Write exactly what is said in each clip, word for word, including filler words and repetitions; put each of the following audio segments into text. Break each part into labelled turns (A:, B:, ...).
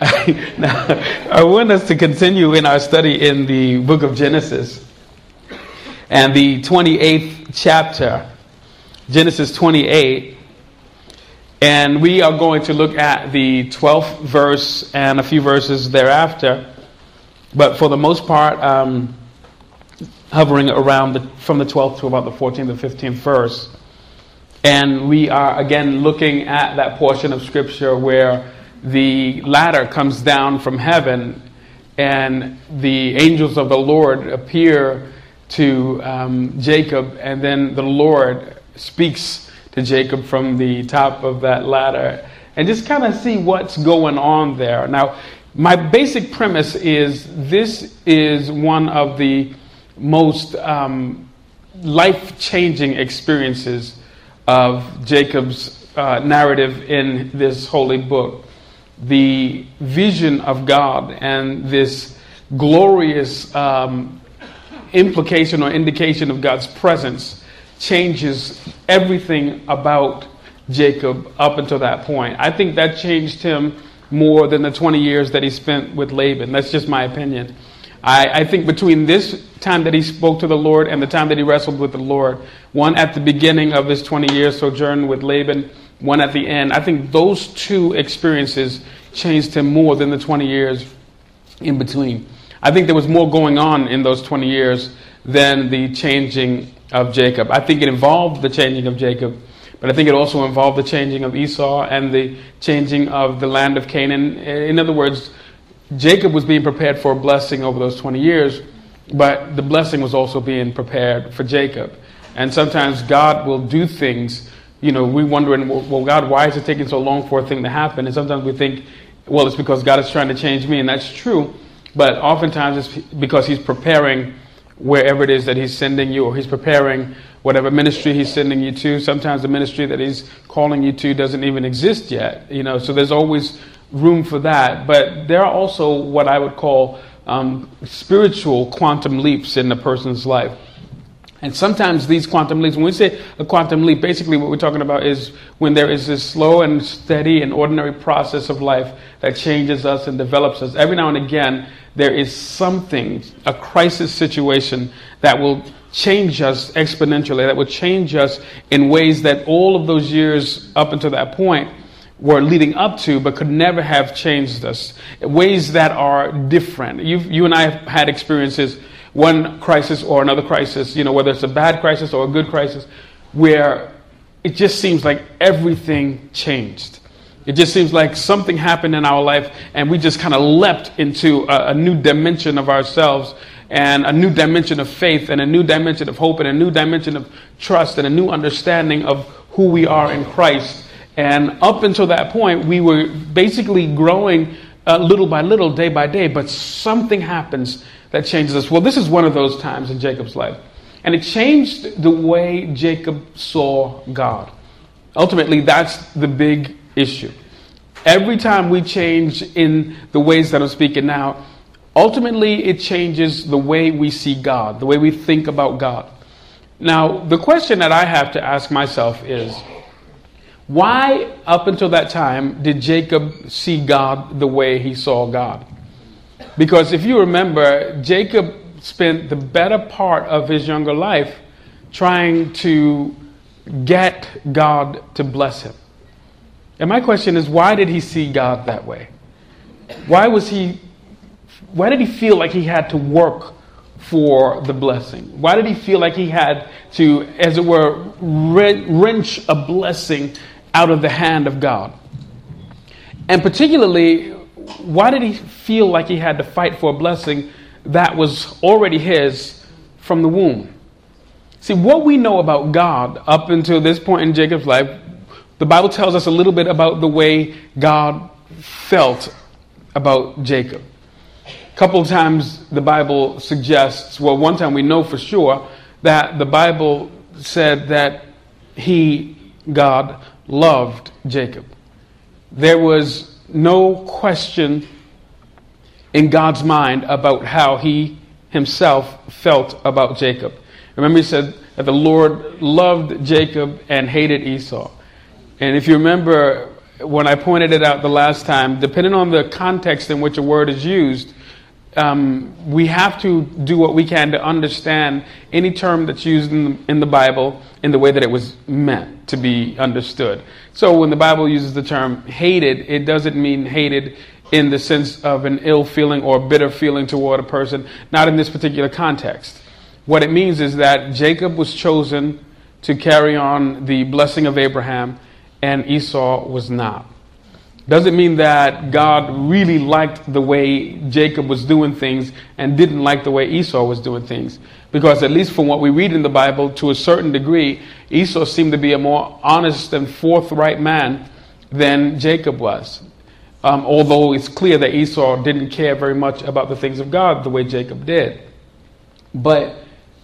A: Now, I want us to continue in our study in the book of Genesis and the twenty-eighth chapter, Genesis twenty-eight. And we are going to look at the twelfth verse and a few verses thereafter. But for the most part, um, hovering around the, from the twelfth to about the fourteenth or fifteenth verse. And we are again looking at that portion of Scripture where the ladder comes down from heaven and the angels of the Lord appear to um, Jacob, and then the Lord speaks to Jacob from the top of that ladder, and just kind of see what's going on there. Now, my basic premise is this is one of the most um, life-changing experiences of Jacob's uh, narrative in this holy book. The vision of God and this glorious um, implication or indication of God's presence changes everything about Jacob up until that point. I think that changed him more than the twenty years that he spent with Laban. That's just my opinion. I, I think between this time that he spoke to the Lord and the time that he wrestled with the Lord, one at the beginning of his twenty years sojourn with Laban, one at the end, I think those two experiences changed him more than the twenty years in between. I think there was more going on in those twenty years than the changing of Jacob. I think it involved the changing of Jacob, but I think it also involved the changing of Esau and the changing of the land of Canaan. In other words, Jacob was being prepared for a blessing over those twenty years, but the blessing was also being prepared for Jacob. And sometimes God will do things, you know, we're wondering, well, God, why is it taking so long for a thing to happen? And sometimes we think, well, it's because God is trying to change me, and that's true. But oftentimes it's because he's preparing wherever it is that he's sending you, or he's preparing whatever ministry he's sending you to. Sometimes the ministry that he's calling you to doesn't even exist yet, you know, so there's always room for that. But there are also what I would call um, spiritual quantum leaps in a person's life. And sometimes these quantum leaps, when we say a quantum leap, basically what we're talking about is when there is this slow and steady and ordinary process of life that changes us and develops us. Every now and again, there is something, a crisis situation that will change us exponentially, that will change us in ways that all of those years up until that point were leading up to, but could never have changed us. Ways that are different. You've, you and I have had experiences, one crisis or another crisis, you know, whether it's a bad crisis or a good crisis, where it just seems like everything changed. It just seems like something happened in our life and we just kind of leapt into a, a new dimension of ourselves, and a new dimension of faith, and a new dimension of hope, and a new dimension of trust, and a new understanding of who we are in Christ. And up until that point, we were basically growing uh, little by little, day by day, but something happens that changes us. Well, this is one of those times in Jacob's life. And it changed the way Jacob saw God. Ultimately, that's the big issue. Every time we change in the ways that I'm speaking now, ultimately it changes the way we see God, the way we think about God. Now, the question that I have to ask myself is, why up until that time did Jacob see God the way he saw God? Because if you remember, Jacob spent the better part of his younger life trying to get God to bless him. And my question is, why did he see God that way? Why was he, why did he feel like he had to work for the blessing? Why did he feel like he had to, as it were, wrench a blessing out of the hand of God? And particularly, why did he feel like he had to fight for a blessing that was already his from the womb? See, what we know about God up until this point in Jacob's life, the Bible tells us a little bit about the way God felt about Jacob. A couple of times the Bible suggests, well, one time we know for sure that the Bible said that he, God, loved Jacob. There was no question in God's mind about how he himself felt about Jacob. Remember, he said that the Lord loved Jacob and hated Esau. And if you remember, when I pointed it out the last time, depending on the context in which a word is used, um, we have to do what we can to understand any term that's used in the, in the Bible in the way that it was meant to be understood. So when the Bible uses the term hated, it doesn't mean hated in the sense of an ill feeling or bitter feeling toward a person, not in this particular context. What it means is that Jacob was chosen to carry on the blessing of Abraham, and Esau was not. Doesn't mean that God really liked the way Jacob was doing things and didn't like the way Esau was doing things. Because at least from what we read in the Bible, to a certain degree, Esau seemed to be a more honest and forthright man than Jacob was. Um, although it's clear that Esau didn't care very much about the things of God the way Jacob did. But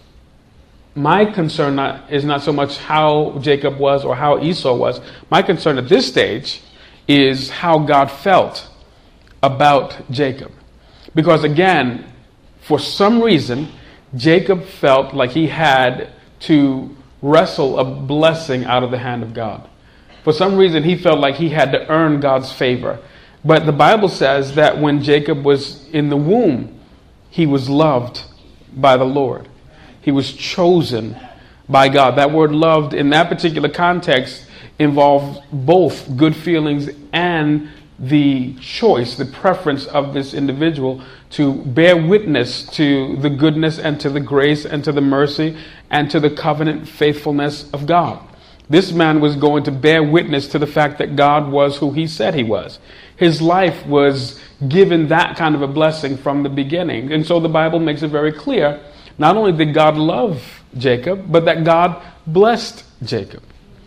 A: my concern not, is not so much how Jacob was or how Esau was. My concern at this stage is how God felt about Jacob. Because again, for some reason, Jacob felt like he had to wrestle a blessing out of the hand of God. For some reason, he felt like he had to earn God's favor. But the Bible says that when Jacob was in the womb, he was loved by the Lord. He was chosen by God. That word loved in that particular context involved both good feelings and the choice, the preference of this individual to bear witness to the goodness and to the grace and to the mercy and to the covenant faithfulness of God. This man was going to bear witness to the fact that God was who he said he was. His life was given that kind of a blessing from the beginning. And so the Bible makes it very clear, not only did God love Jacob, but that God blessed Jacob.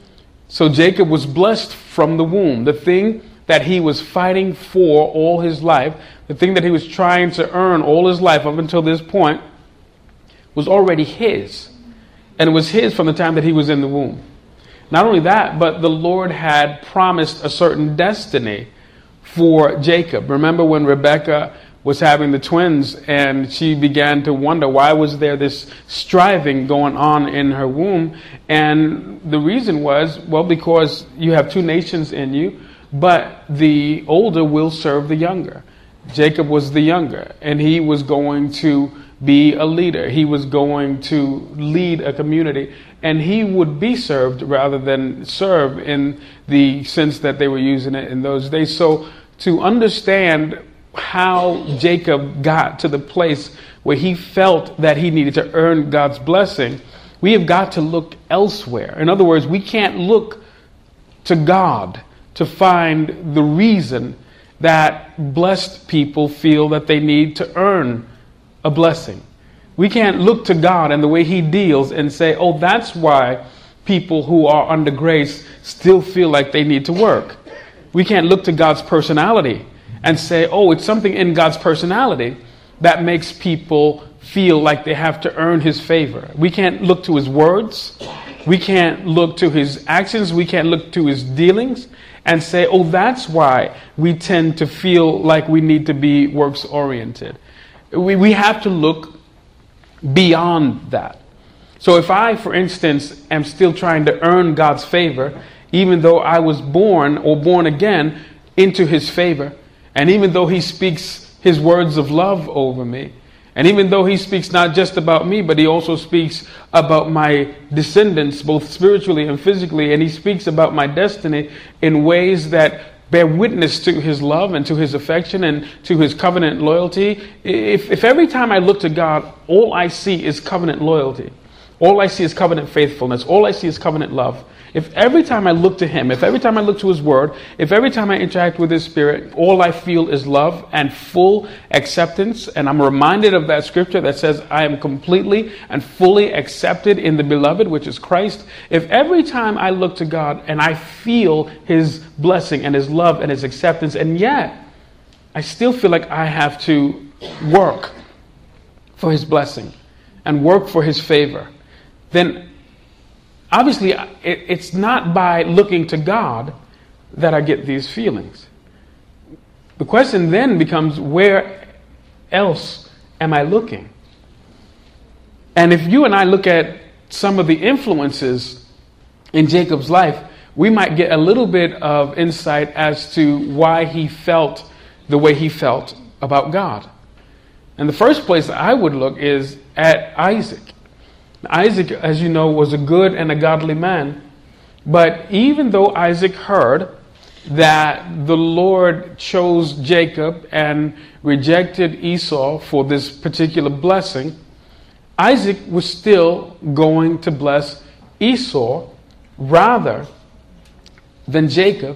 A: So Jacob was blessed from the womb. The thing that he was fighting for all his life, the thing that he was trying to earn all his life up until this point, was already his. And it was his from the time that he was in the womb. Not only that, but the Lord had promised a certain destiny for Jacob. Remember when Rebekah was having the twins and she began to wonder why was there this striving going on in her womb? And the reason was, well, because you have two nations in you, but the older will serve the younger. Jacob was the younger, and he was going to be a leader. He was going to lead a community, and he would be served rather than serve in the sense that they were using it in those days. So to understand how Jacob got to the place where he felt that he needed to earn God's blessing, we have got to look elsewhere. In other words, we can't look to God to find the reason that blessed people feel that they need to earn a blessing. We can't look to God and the way he deals and say, oh, that's why people who are under grace still feel like they need to work. We can't look to God's personality and say, oh, it's something in God's personality that makes people feel like they have to earn his favor. We can't look to his words. We can't look to his actions. We can't look to his dealings and say, oh, that's why we tend to feel like we need to be works oriented. We, we have to look beyond that. So if I, for instance, am still trying to earn God's favor, even though I was born or born again into his favor, and even though he speaks his words of love over me, and even though he speaks not just about me, but he also speaks about my descendants, both spiritually and physically, and he speaks about my destiny in ways that bear witness to his love and to his affection and to his covenant loyalty. If, if every time I look to God, all I see is covenant loyalty, all I see is covenant faithfulness, all I see is covenant love, if every time I look to him, if every time I look to his word, if every time I interact with his spirit, all I feel is love and full acceptance, and I'm reminded of that scripture that says I am completely and fully accepted in the beloved, which is Christ. If every time I look to God and I feel his blessing and his love and his acceptance, and yet I still feel like I have to work for his blessing and work for his favor, then obviously, it's not by looking to God that I get these feelings. The question then becomes, where else am I looking? And if you and I look at some of the influences in Jacob's life, we might get a little bit of insight as to why he felt the way he felt about God. And the first place I would look is at Isaac. Isaac, as you know, was a good and a godly man. But even though Isaac heard that the Lord chose Jacob and rejected Esau for this particular blessing, Isaac was still going to bless Esau rather than Jacob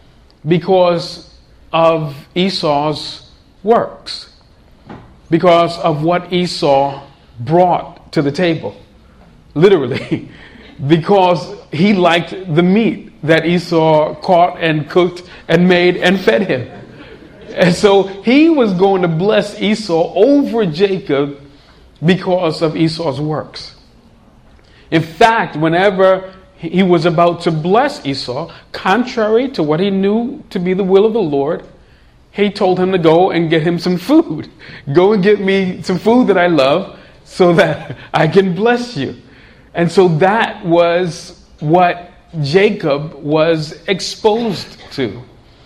A: because of Esau's works, because of what Esau brought to the table, literally, because he liked the meat that Esau caught and cooked and made and fed him. And so he was going to bless Esau over Jacob because of Esau's works. In fact, whenever he was about to bless Esau, contrary to what he knew to be the will of the Lord, he told him to go and get him some food. Go and get me some food that I love so that I can bless you. And so that was what Jacob was exposed to.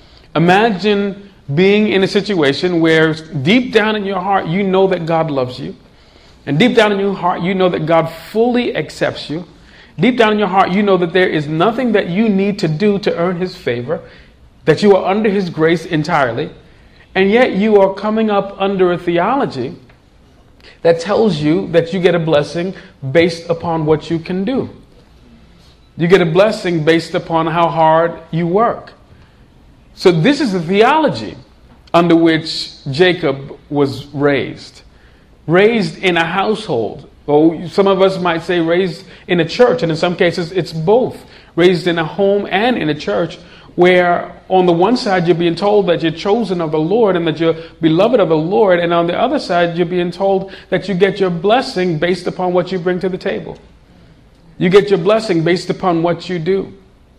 A: Imagine being in a situation where deep down in your heart, you know that God loves you. And deep down in your heart, you know that God fully accepts you. Deep down in your heart, you know that there is nothing that you need to do to earn his favor, that you are under his grace entirely. And yet you are coming up under a theology that tells you that you get a blessing based upon what you can do. You get a blessing based upon how hard you work. So this is the theology under which Jacob was raised. Raised in a household. Or some of us might say raised in a church, and in some cases it's both. Raised in a home and in a church, where on the one side you're being told that you're chosen of the Lord and that you're beloved of the Lord, and on the other side you're being told that you get your blessing based upon what you bring to the table. You get your blessing based upon what you do.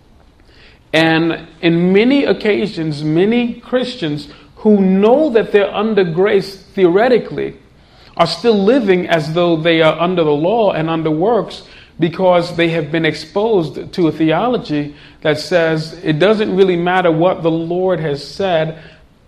A: And in many occasions, many Christians who know that they're under grace theoretically are still living as though they are under the law and under works, because they have been exposed to a theology that says it doesn't really matter what the Lord has said.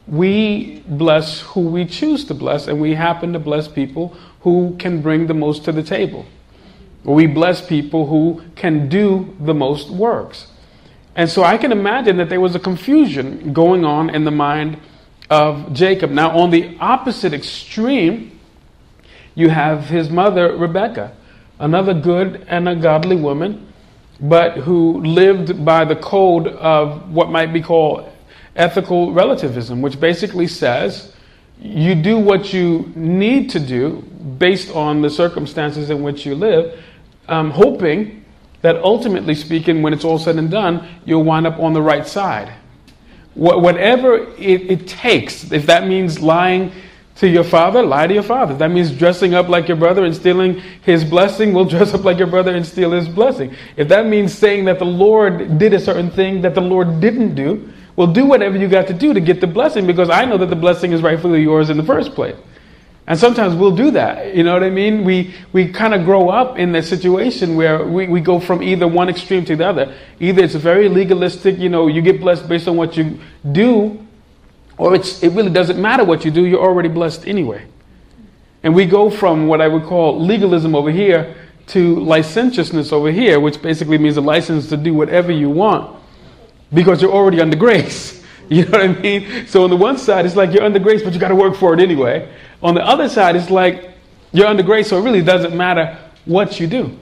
A: We bless who we choose to bless, and we happen to bless people who can bring the most to the table. We bless people who can do the most works. And so I can imagine that there was a confusion going on in the mind of Jacob. Now, on the opposite extreme, you have his mother, Rebekah, another good and a godly woman, but who lived by the code of what might be called ethical relativism, which basically says you do what you need to do based on the circumstances in which you live, um, hoping that ultimately speaking, when it's all said and done, you'll wind up on the right side. Wh- whatever it, it takes, if that means lying to your father, lie to your father. If that means dressing up like your brother and stealing his blessing, we'll dress up like your brother and steal his blessing. If that means saying that the Lord did a certain thing that the Lord didn't do, well, do whatever you got to do to get the blessing, because I know that the blessing is rightfully yours in the first place. And sometimes we'll do that. You know what I mean? We we kind of grow up in that situation where we, we go from either one extreme to the other. Either it's very legalistic, you know, you get blessed based on what you do, or it's it really doesn't matter what you do, you're already blessed anyway. And we go from what I would call legalism over here to licentiousness over here, which basically means a license to do whatever you want because you're already under grace. You know what I mean? So on the one side, it's like you're under grace, but you got to work for it anyway. On the other side, it's like you're under grace, so it really doesn't matter what you do.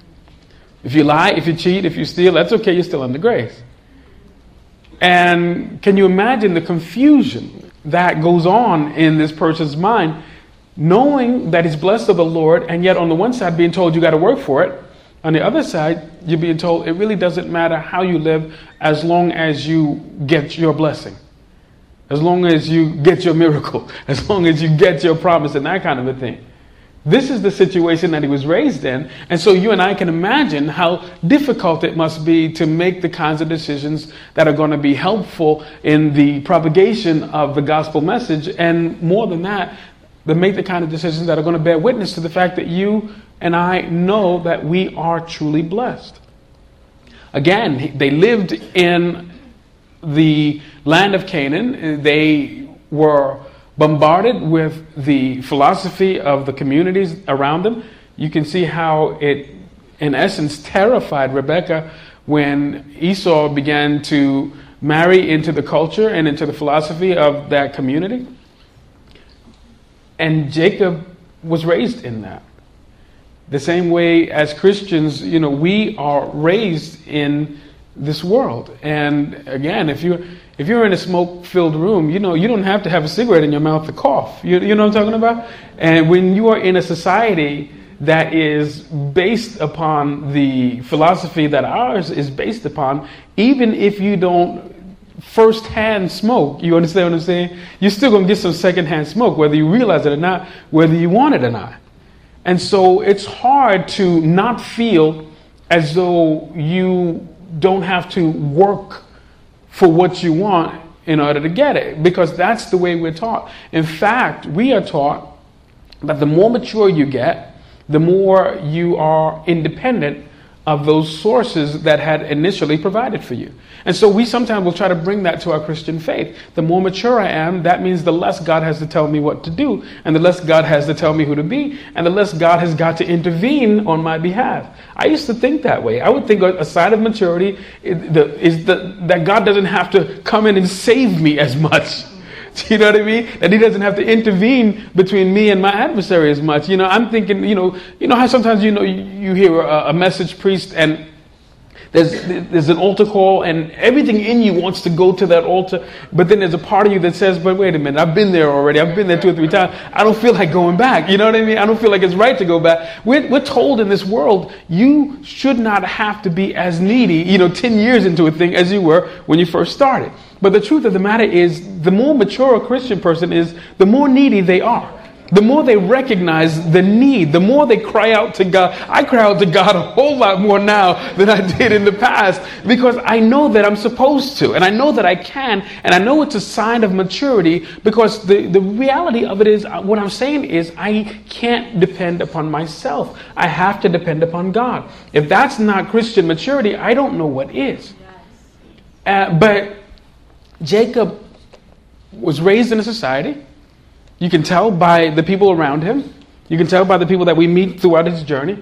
A: If you lie, if you cheat, if you steal, that's okay, you're still under grace. And can you imagine the confusion that goes on in this person's mind, knowing that he's blessed of the Lord, and yet on the one side being told you got to work for it. On the other side, you're being told it really doesn't matter how you live as long as you get your blessing. As long as you get your miracle. As long as you get your promise and that kind of a thing. This is the situation that he was raised in. And so you and I can imagine how difficult it must be to make the kinds of decisions that are going to be helpful in the propagation of the gospel message. And more than that, to make the kind of decisions that are going to bear witness to the fact that you and I know that we are truly blessed. again, they lived in the land of Canaan. They were bombarded with the philosophy of the communities around them. You can see how it, in essence, terrified Rebekah when Esau began to marry into the culture and into the philosophy of that community. And Jacob was raised in that. The same way as Christians, you know, we are raised in this world. And again, if you if you're in a smoke-filled room, you know, you don't have to have a cigarette in your mouth to cough. You, you know what I'm talking about? And when you are in a society that is based upon the philosophy that ours is based upon, even if you don't first-hand smoke, you understand what I'm saying? You're still going to get some second-hand smoke, whether you realize it or not, whether you want it or not. And so it's hard to not feel as though you don't have to work for what you want in order to get it, because that's the way we're taught. In fact, we are taught that the more mature you get, the more you are independent of those sources that had initially provided for you. And so we sometimes will try to bring that to our Christian faith. The more mature I am, that means the less God has to tell me what to do, and the less God has to tell me who to be, and the less God has got to intervene on my behalf. I used to think that way. I would think a sign of maturity is that God doesn't have to come in and save me as much. You know what I mean? That he doesn't have to intervene between me and my adversary as much. You know, I'm thinking, you know, you know how sometimes, you know, you, you hear a, a message preached and there's there's an altar call and everything in you wants to go to that altar. But then there's a part of you that says, but wait a minute, I've been there already. I've been there two or three times. I don't feel like going back. You know what I mean? I don't feel like it's right to go back. We're, we're told in this world, you should not have to be as needy, you know, ten years into a thing as you were when you first started. But the truth of the matter is, the more mature a Christian person is, the more needy they are. The more they recognize the need, the more they cry out to God. I cry out to God a whole lot more now than I did in the past, because I know that I'm supposed to, and I know that I can, and I know it's a sign of maturity, because the, the reality of it is, what I'm saying is, I can't depend upon myself. I have to depend upon God. If that's not Christian maturity, I don't know what is. Uh, but Jacob was raised in a society. You can tell by the people around him. You can tell by the people that we meet throughout his journey.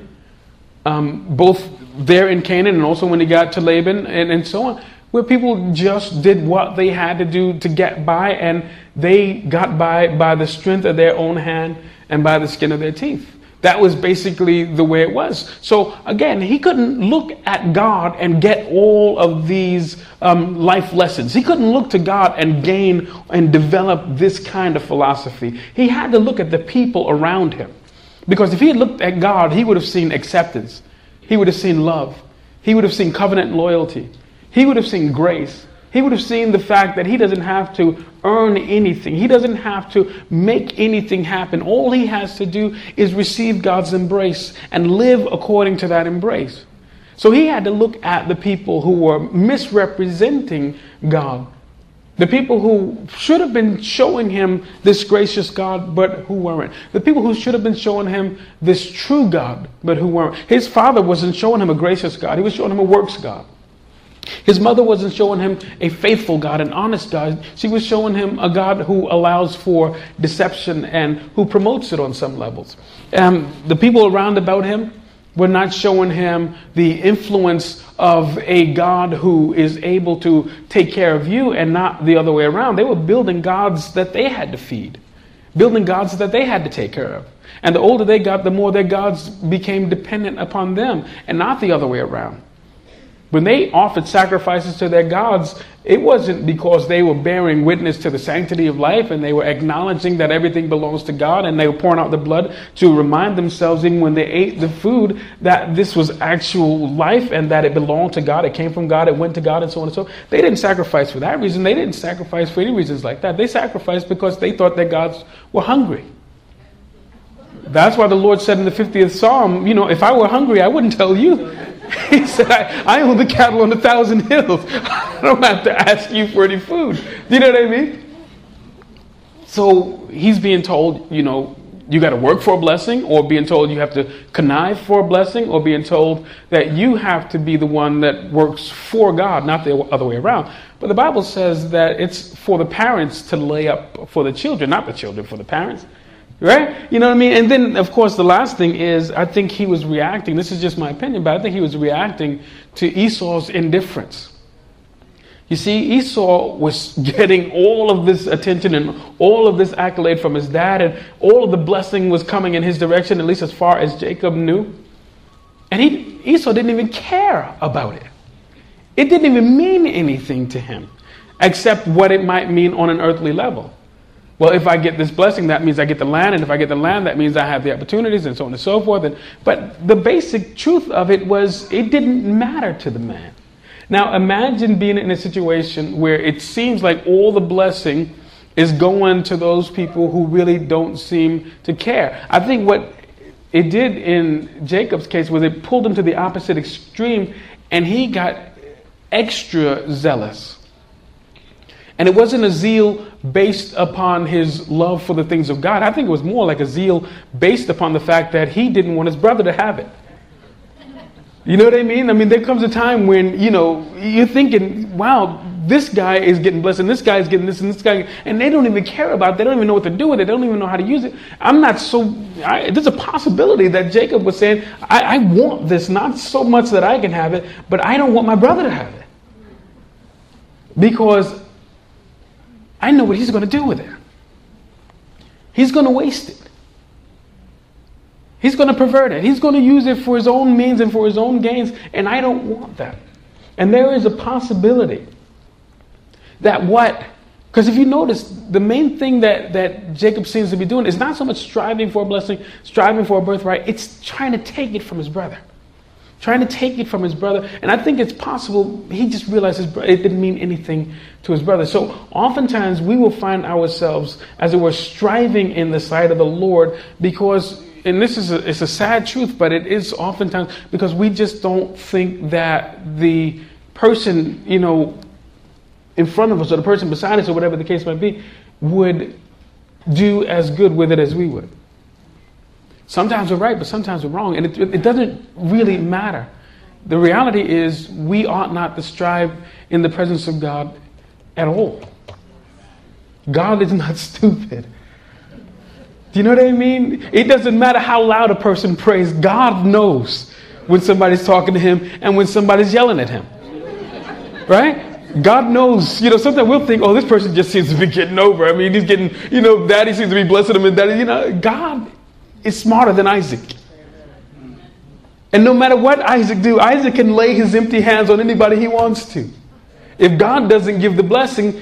A: Um, both there in Canaan and also when he got to Laban and, and so on. Where people just did what they had to do to get by, and they got by by the strength of their own hand and by the skin of their teeth. That was basically the way it was. So again, he couldn't look at God and get all of these um, life lessons. He couldn't look to God and gain and develop this kind of philosophy. He had to look at the people around him. Because if he had looked at God, he would have seen acceptance. He would have seen love. He would have seen covenant loyalty. He would have seen grace. He would have seen the fact that he doesn't have to earn anything. He doesn't have to make anything happen. All he has to do is receive God's embrace and live according to that embrace. So he had to look at the people who were misrepresenting God. The people who should have been showing him this gracious God, but who weren't. The people who should have been showing him this true God, but who weren't. His father wasn't showing him a gracious God. He was showing him a works God. His mother wasn't showing him a faithful God, an honest God. She was showing him a God who allows for deception and who promotes it on some levels. Um, the people around about him were not showing him the influence of a God who is able to take care of you and not the other way around. They were building gods that they had to feed, building gods that they had to take care of. And the older they got, the more their gods became dependent upon them and not the other way around. When they offered sacrifices to their gods, it wasn't because they were bearing witness to the sanctity of life and they were acknowledging that everything belongs to God, and they were pouring out the blood to remind themselves, even when they ate the food, that this was actual life and that it belonged to God. It came from God. It went to God, and so on and so on. They didn't sacrifice for that reason. They didn't sacrifice for any reasons like that. They sacrificed because they thought their gods were hungry. That's why the Lord said in the fiftieth Psalm, you know, if I were hungry, I wouldn't tell you. He said, I, I own the cattle on a thousand hills. I don't have to ask you for any food. Do you know what I mean? So he's being told, you know, you got to work for a blessing, or being told you have to connive for a blessing, or being told that you have to be the one that works for God, not the other way around. But the Bible says that it's for the parents to lay up for the children, not the children for the parents. Right? You know what I mean? And then, of course, the last thing is, I think he was reacting, this is just my opinion, but I think he was reacting to Esau's indifference. You see, Esau was getting all of this attention and all of this accolade from his dad, and all of the blessing was coming in his direction, at least as far as Jacob knew. And he, Esau didn't even care about it. It didn't even mean anything to him, except what it might mean on an earthly level. Well, if I get this blessing, that means I get the land, and if I get the land, that means I have the opportunities, and so on and so forth. And, but the basic truth of it was, it didn't matter to the man. Now, imagine being in a situation where it seems like all the blessing is going to those people who really don't seem to care. I think what it did in Jacob's case was it pulled him to the opposite extreme, and he got extra zealous. And it wasn't a zeal based upon his love for the things of God. I think it was more like a zeal based upon the fact that he didn't want his brother to have it. You know what I mean? I mean, there comes a time when, you know, you're thinking, wow, this guy is getting blessed, and this guy is getting this, and this guy, and they don't even care about it. They don't even know what to do with it. They don't even know how to use it. I'm not so, I, there's a possibility that Jacob was saying, I, I want this, not so much that I can have it, but I don't want my brother to have it. Because I know what he's going to do with it. He's going to waste it. He's going to pervert it. He's going to use it for his own means and for his own gains. And I don't want that. And there is a possibility that what, because if you notice, the main thing that, that Jacob seems to be doing is not so much striving for a blessing, striving for a birthright. It's trying to take it from his brother. Trying to take it from his brother. And I think it's possible he just realized his bro- it didn't mean anything to his brother. So oftentimes we will find ourselves, as it were, striving in the sight of the Lord because, and this is a, it's a sad truth, but it is oftentimes because we just don't think that the person, you know, in front of us or the person beside us or whatever the case might be would do as good with it as we would. Sometimes we're right, but sometimes we're wrong. And it, it doesn't really matter. The reality is we ought not to strive in the presence of God at all. God is not stupid. Do you know what I mean? It doesn't matter how loud a person prays. God knows when somebody's talking to him and when somebody's yelling at him. Right? God knows. You know, sometimes we'll think, oh, this person just seems to be getting over. I mean, he's getting, you know, daddy seems to be blessing him and daddy, you know, God is smarter than Isaac. And no matter what Isaac do, Isaac can lay his empty hands on anybody he wants to. If God doesn't give the blessing,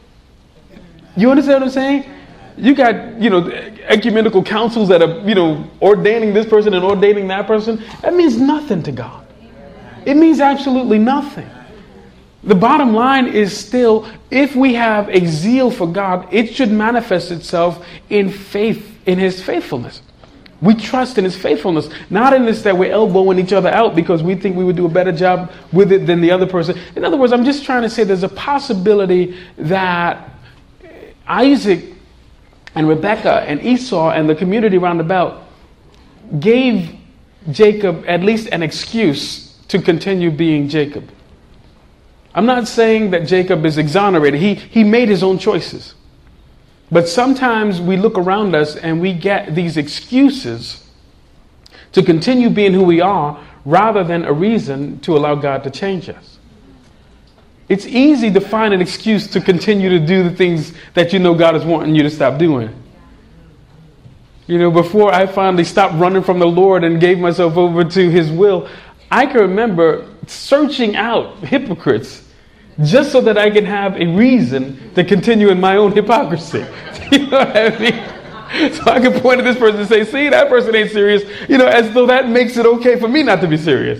A: you understand what I'm saying? You got, you know, ecumenical councils that are, you know, ordaining this person and ordaining that person. That means nothing to God. It means absolutely nothing. The bottom line is still, if we have a zeal for God, it should manifest itself in faith, in his faithfulness. We trust in his faithfulness, not in this that we're elbowing each other out because we think we would do a better job with it than the other person. In other words, I'm just trying to say there's a possibility that Isaac and Rebekah and Esau and the community round about gave Jacob at least an excuse to continue being Jacob. I'm not saying that Jacob is exonerated. He, he made his own choices. But sometimes we look around us and we get these excuses to continue being who we are rather than a reason to allow God to change us. It's easy to find an excuse to continue to do the things that you know God is wanting you to stop doing. You know, before I finally stopped running from the Lord and gave myself over to his will, I can remember searching out hypocrites just so that I can have a reason to continue in my own hypocrisy. You know what I mean? So I can point at this person and say, see, that person ain't serious. You know, as though that makes it okay for me not to be serious.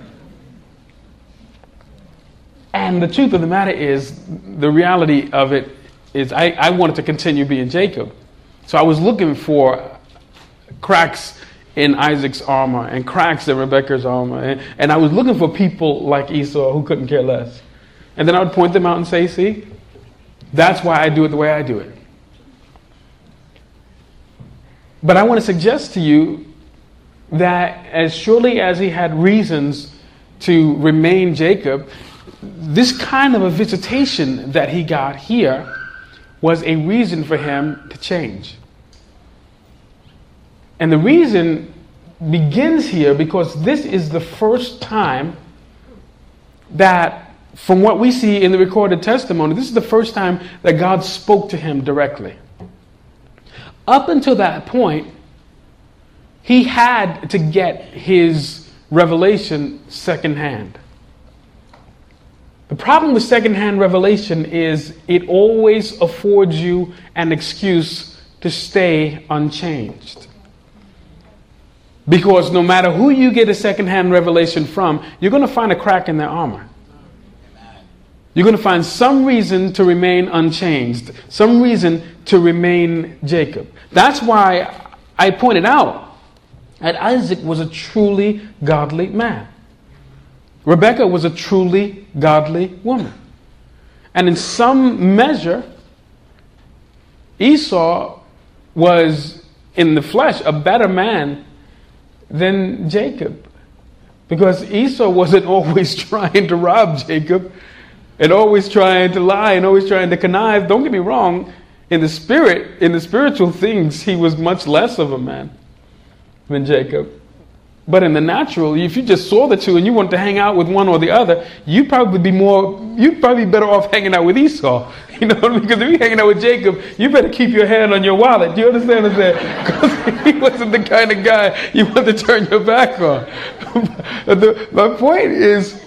A: And the truth of the matter is, the reality of it is I, I wanted to continue being Jacob. So I was looking for cracks in Isaac's armor and cracks in Rebekah's armor. And, and I was looking for people like Esau who couldn't care less. And then I would point them out and say, see, that's why I do it the way I do it. But I want to suggest to you that as surely as he had reasons to remain Jacob, this kind of a visitation that he got here was a reason for him to change. And the reason begins here because this is the first time that, from what we see in the recorded testimony, this is the first time that God spoke to him directly. Up until that point, he had to get his revelation secondhand. The problem with secondhand revelation is it always affords you an excuse to stay unchanged. Because no matter who you get a secondhand revelation from, you're going to find a crack in their armor. You're going to find some reason to remain unchanged, some reason to remain Jacob. That's why I pointed out that Isaac was a truly godly man. Rebekah was a truly godly woman. And in some measure, Esau was, in the flesh, a better man than Jacob. Because Esau wasn't always trying to rob Jacob and always trying to lie and always trying to connive. Don't get me wrong, in the spirit, in the spiritual things, he was much less of a man than Jacob. But in the natural, if you just saw the two and you wanted to hang out with one or the other, you'd probably be more, you'd probably be better off hanging out with Esau. You know what I mean? Because if you're hanging out with Jacob, you better keep your hand on your wallet. Do you understand what I'm saying? Because he wasn't the kind of guy you want to turn your back on. the, my point is,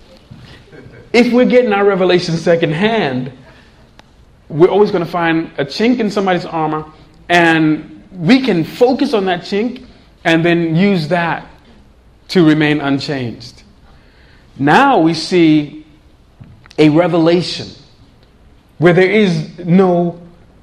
A: if we're getting our revelation secondhand, we're always going to find a chink in somebody's armor, and we can focus on that chink and then use that to remain unchanged. Now we see a revelation where there is no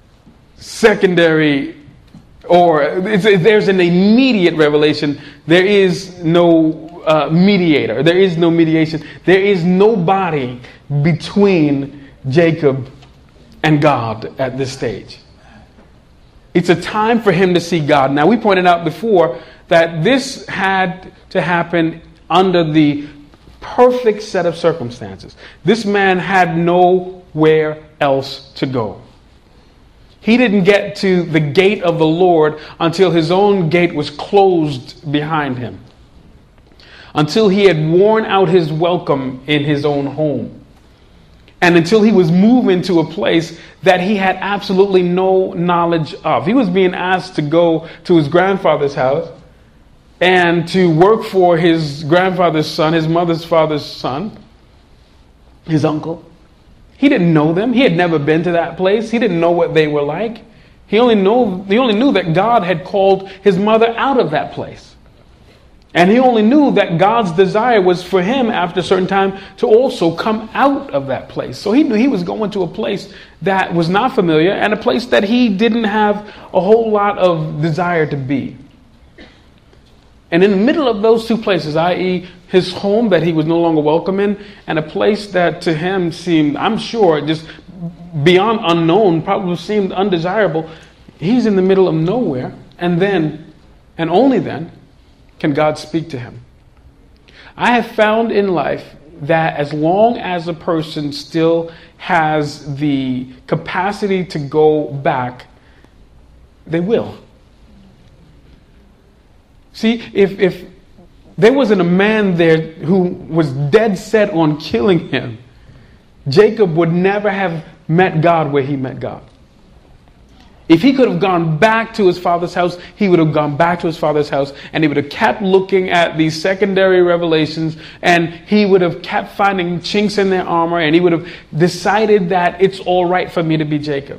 A: secondary, or it's, there's an immediate revelation. There is no uh, mediator. There is no mediation. There is nobody between Jacob and God at this stage. It's a time for him to see God. Now, we pointed out before that this had to happen under the perfect set of circumstances. This man had nowhere else to go. He didn't get to the gate of the Lord until his own gate was closed behind him, until he had worn out his welcome in his own home, and until he was moving to a place that he had absolutely no knowledge of. He was being asked to go to his grandfather's house and to work for his grandfather's son, his mother's father's son, his uncle. He didn't know them. He had never been to that place. He didn't know what they were like. He only know, he only knew that God had called his mother out of that place. And he only knew that God's desire was for him after a certain time to also come out of that place. So he knew he was going to a place that was not familiar and a place that he didn't have a whole lot of desire to be. And in the middle of those two places, that is his home that he was no longer welcome in, and a place that to him seemed, I'm sure, just beyond unknown, probably seemed undesirable, he's in the middle of nowhere. And then, and only then, can God speak to him. I have found in life that as long as a person still has the capacity to go back, they will. See, if, if there wasn't a man there who was dead set on killing him, Jacob would never have met God where he met God. If he could have gone back to his father's house, he would have gone back to his father's house, and he would have kept looking at these secondary revelations, and he would have kept finding chinks in their armor, and he would have decided that it's all right for me to be Jacob.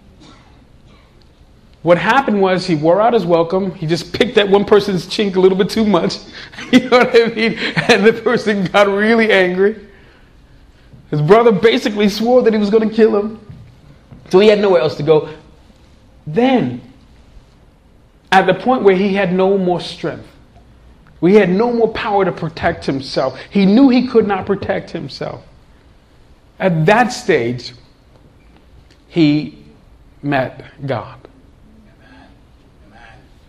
A: What happened was he wore out his welcome. He just picked at one person's chink a little bit too much. You know what I mean? And the person got really angry. His brother basically swore that he was going to kill him. So he had nowhere else to go. Then, at the point where he had no more strength, where he had no more power to protect himself, he knew he could not protect himself. At that stage, he met God.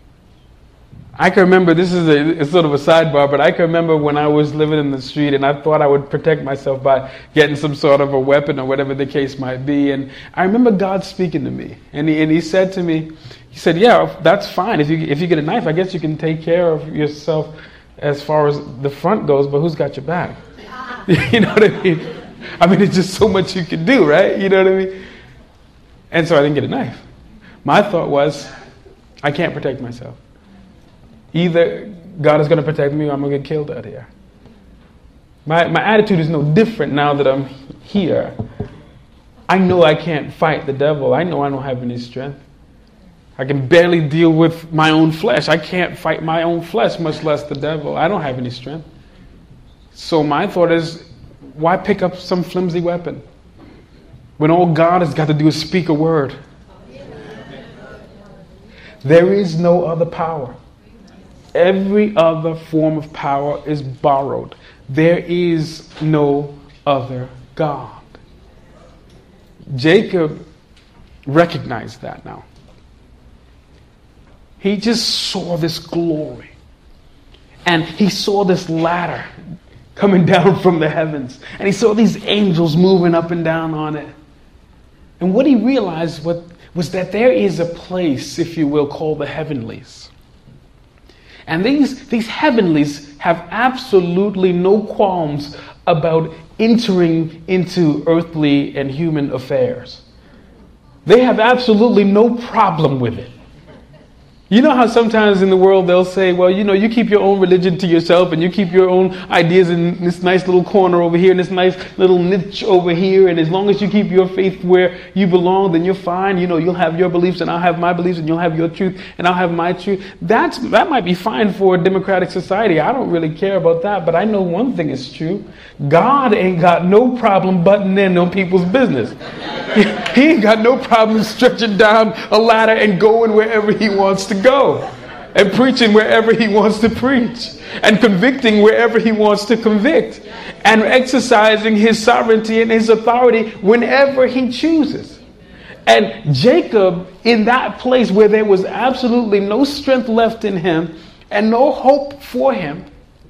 A: I can remember, this is a, it's sort of a sidebar, but I can remember when I was living in the street and I thought I would protect myself by getting some sort of a weapon or whatever the case might be. And I remember God speaking to me. And he, and he said to me, he said, yeah, that's fine. If you, if you get a knife, I guess you can take care of yourself as far as the front goes, but who's got your back? You know what I mean? I mean, it's just so much you can do, right? You know what I mean? And so I didn't get a knife. My thought was, I can't protect myself. Either God is going to protect me or I'm going to get killed out here. My my attitude is no different now that I'm here. I know I can't fight the devil. I know I don't have any strength. I can barely deal with my own flesh. I can't fight my own flesh, much less the devil. I don't have any strength. So my thought is, why pick up some flimsy weapon when all God has got to do is speak a word? There is no other power. Every other form of power is borrowed. There is no other God. Jacob recognized that now. He just saw this glory. And he saw this ladder coming down from the heavens. And he saw these angels moving up and down on it. And what he realized what, was that there is a place, if you will, called the heavenlies. And these, these heavenlies have absolutely no qualms about entering into earthly and human affairs. They have absolutely no problem with it. You know how sometimes in the world they'll say, well, you know, you keep your own religion to yourself and you keep your own ideas in this nice little corner over here and this nice little niche over here. And as long as you keep your faith where you belong, then you're fine. You know, you'll have your beliefs and I'll have my beliefs and you'll have your truth and I'll have my truth. That's, that might be fine for a democratic society. I don't really care about that. But I know one thing is true. God ain't got no problem butting in on people's business. He ain't got no problem stretching down a ladder and going wherever he wants to go, and preaching wherever he wants to preach, and convicting wherever he wants to convict, and exercising his sovereignty and his authority whenever he chooses. And Jacob, in that place where there was absolutely no strength left in him and no hope for him,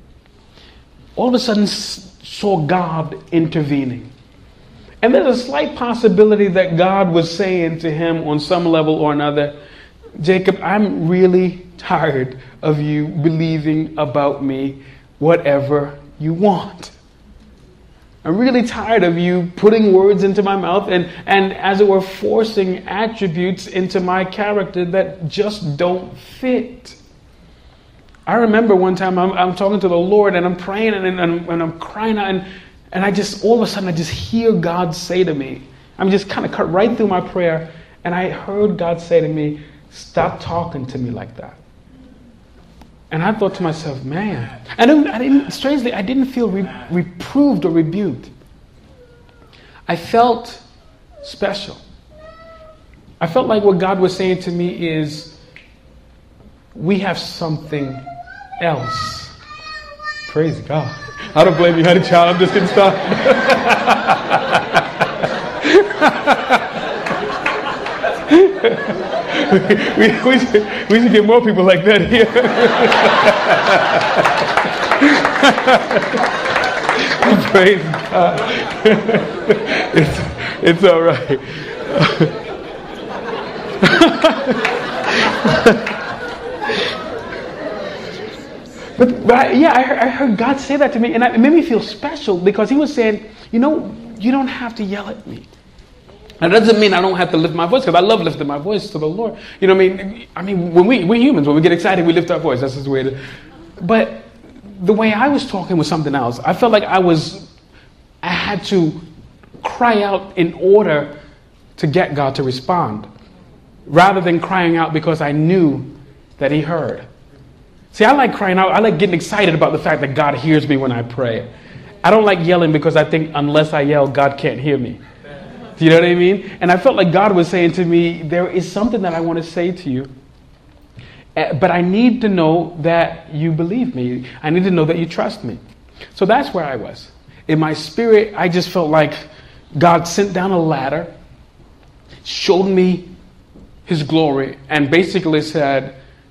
A: all of a sudden saw God intervening. And there's a slight possibility that God was saying to him on some level or another, Jacob, I'm really tired of you believing about me whatever you want. I'm really tired of you putting words into my mouth and, and as it were, forcing attributes into my character that just don't fit. I remember one time I'm, I'm talking to the Lord and I'm praying and, and, and I'm crying out and And I just, all of a sudden, I just hear God say to me, I'm just kind of cut right through my prayer, and I heard God say to me, stop talking to me like that. And I thought to myself, man, I didn't, I didn't strangely, I didn't feel re- reproved or rebuked. I felt special. I felt like what God was saying to me is, we have something else. Praise God. I don't blame you, honey child. I'm just getting started. we, we, should, we should get more people like that here. Praise God. It's, it's all right. But, but I, yeah, I heard, I heard God say that to me, and it made me feel special because he was saying, you know, you don't have to yell at me. Now, that doesn't mean I don't have to lift my voice, because I love lifting my voice to the Lord. You know what I mean? I mean, when we, we're humans, when we get excited, we lift our voice. That's just the way it is. But the way I was talking was something else. I felt like I was, I had to cry out in order to get God to respond, rather than crying out because I knew that he heard. See, I like crying out. I like getting excited about the fact that God hears me when I pray. I don't like yelling because I think unless I yell, God can't hear me. Do you know what I mean? And I felt like God was saying to me, there is something that I want to say to you, but I need to know that you believe me. I need to know that you trust me. So that's where I was. In my spirit, I just felt like God sent down a ladder, showed me his glory, and basically said,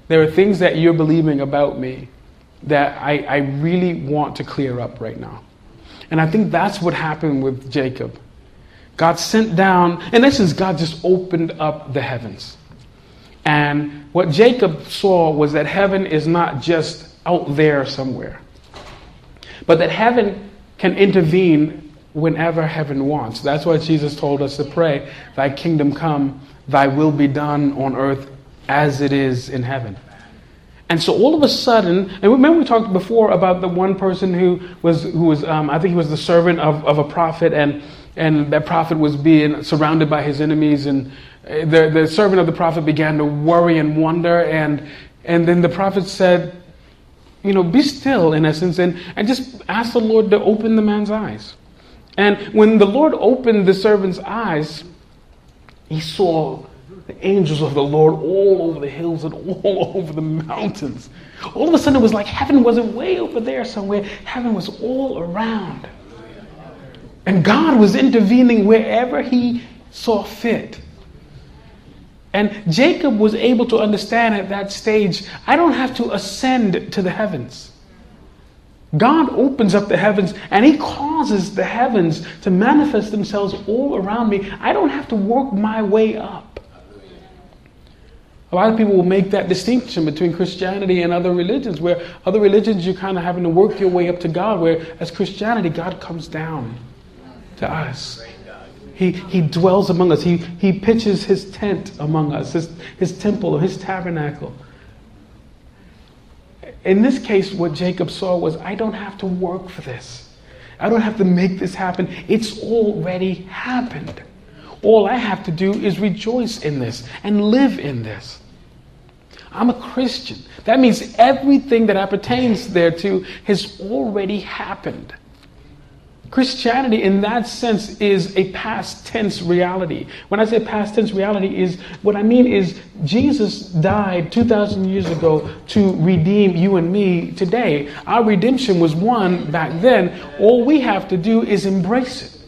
A: there are things that you're believing about me that I, I really want to clear up right now. And I think that's what happened with Jacob. God sent down, in essence, God just opened up the heavens. And what Jacob saw was that heaven is not just out there somewhere, but that heaven can intervene whenever heaven wants. That's why Jesus told us to pray, thy kingdom come, thy will be done on earth as it is in heaven. And so all of a sudden, and remember we talked before about the one person who was, who was um, I think he was the servant of, of a prophet, and, and that prophet was being surrounded by his enemies, and the, the servant of the prophet began to worry and wonder, and, and then the prophet said, you know, be still in essence, and, and just ask the Lord to open the man's eyes. And when the Lord opened the servant's eyes, he saw the angels of the Lord all over the hills and all over the mountains. All of a sudden it was like heaven wasn't way over there somewhere. Heaven was all around. And God was intervening wherever he saw fit. And Jacob was able to understand at that stage, I don't have to ascend to the heavens. God opens up the heavens and he causes the heavens to manifest themselves all around me. I don't have to work my way up. A lot of people will make that distinction between Christianity and other religions, where other religions you're kind of having to work your way up to God, where as Christianity, God comes down to us. He, he dwells among us. He, he pitches his tent among us, his, his temple, his tabernacle. In this case, what Jacob saw was, I don't have to work for this. I don't have to make this happen. It's already happened. All I have to do is rejoice in this and live in this. I'm a Christian. That means everything that appertains thereto has already happened. Christianity in that sense is a past tense reality. When I say past tense reality, is what I mean is Jesus died two thousand years ago to redeem you and me today. Our redemption was won back then. All we have to do is embrace it.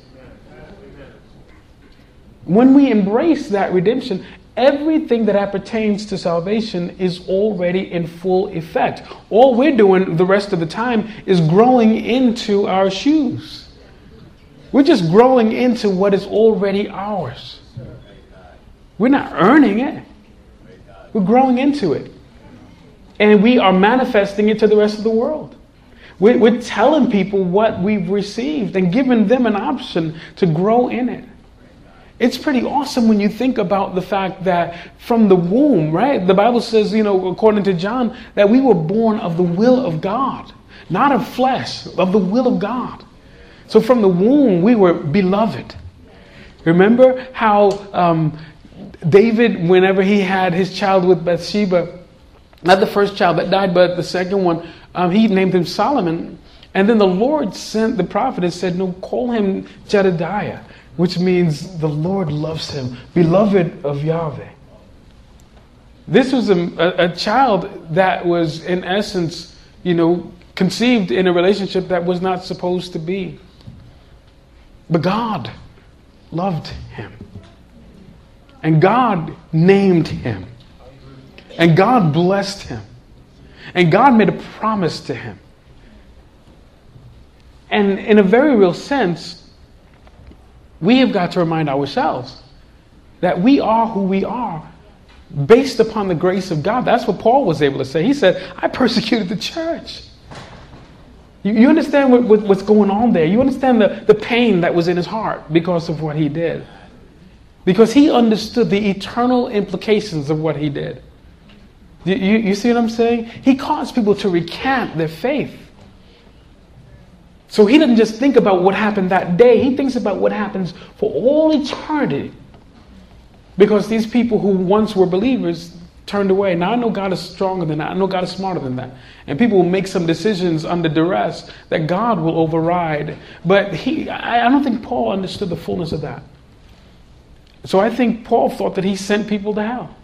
A: When we embrace that redemption, everything that appertains to salvation is already in full effect. All we're doing the rest of the time is growing into our shoes. We're just growing into what is already ours. We're not earning it. We're growing into it. And we are manifesting it to the rest of the world. We're, we're telling people what we've received and giving them an option to grow in it. It's pretty awesome when you think about the fact that from the womb, right? The Bible says, you know, according to John, that we were born of the will of God, not of flesh, of the will of God. So from the womb, we were beloved. Remember how um, David, whenever he had his child with Bathsheba, not the first child that died, but the second one, um, he named him Solomon. And then the Lord sent the prophet and said, no, call him Jedediah, which means the Lord loves him, beloved of Yahweh. This was a, a, a child that was, in essence, you know, conceived in a relationship that was not supposed to be. But God loved him. And God named him. And God blessed him. And God made a promise to him. And in a very real sense, we have got to remind ourselves that we are who we are based upon the grace of God. That's what Paul was able to say. He said, I persecuted the church. You, you understand what, what, what's going on there. You understand the, the pain that was in his heart because of what he did. Because he understood the eternal implications of what he did. You, you, you see what I'm saying? He caused people to recant their faith. So he doesn't just think about what happened that day. He thinks about what happens for all eternity. Because these people who once were believers turned away. Now I know God is stronger than that. I know God is smarter than that. And people will make some decisions under duress that God will override. But he, I, I don't think Paul understood the fullness of that. So I think Paul thought that he sent people to hell.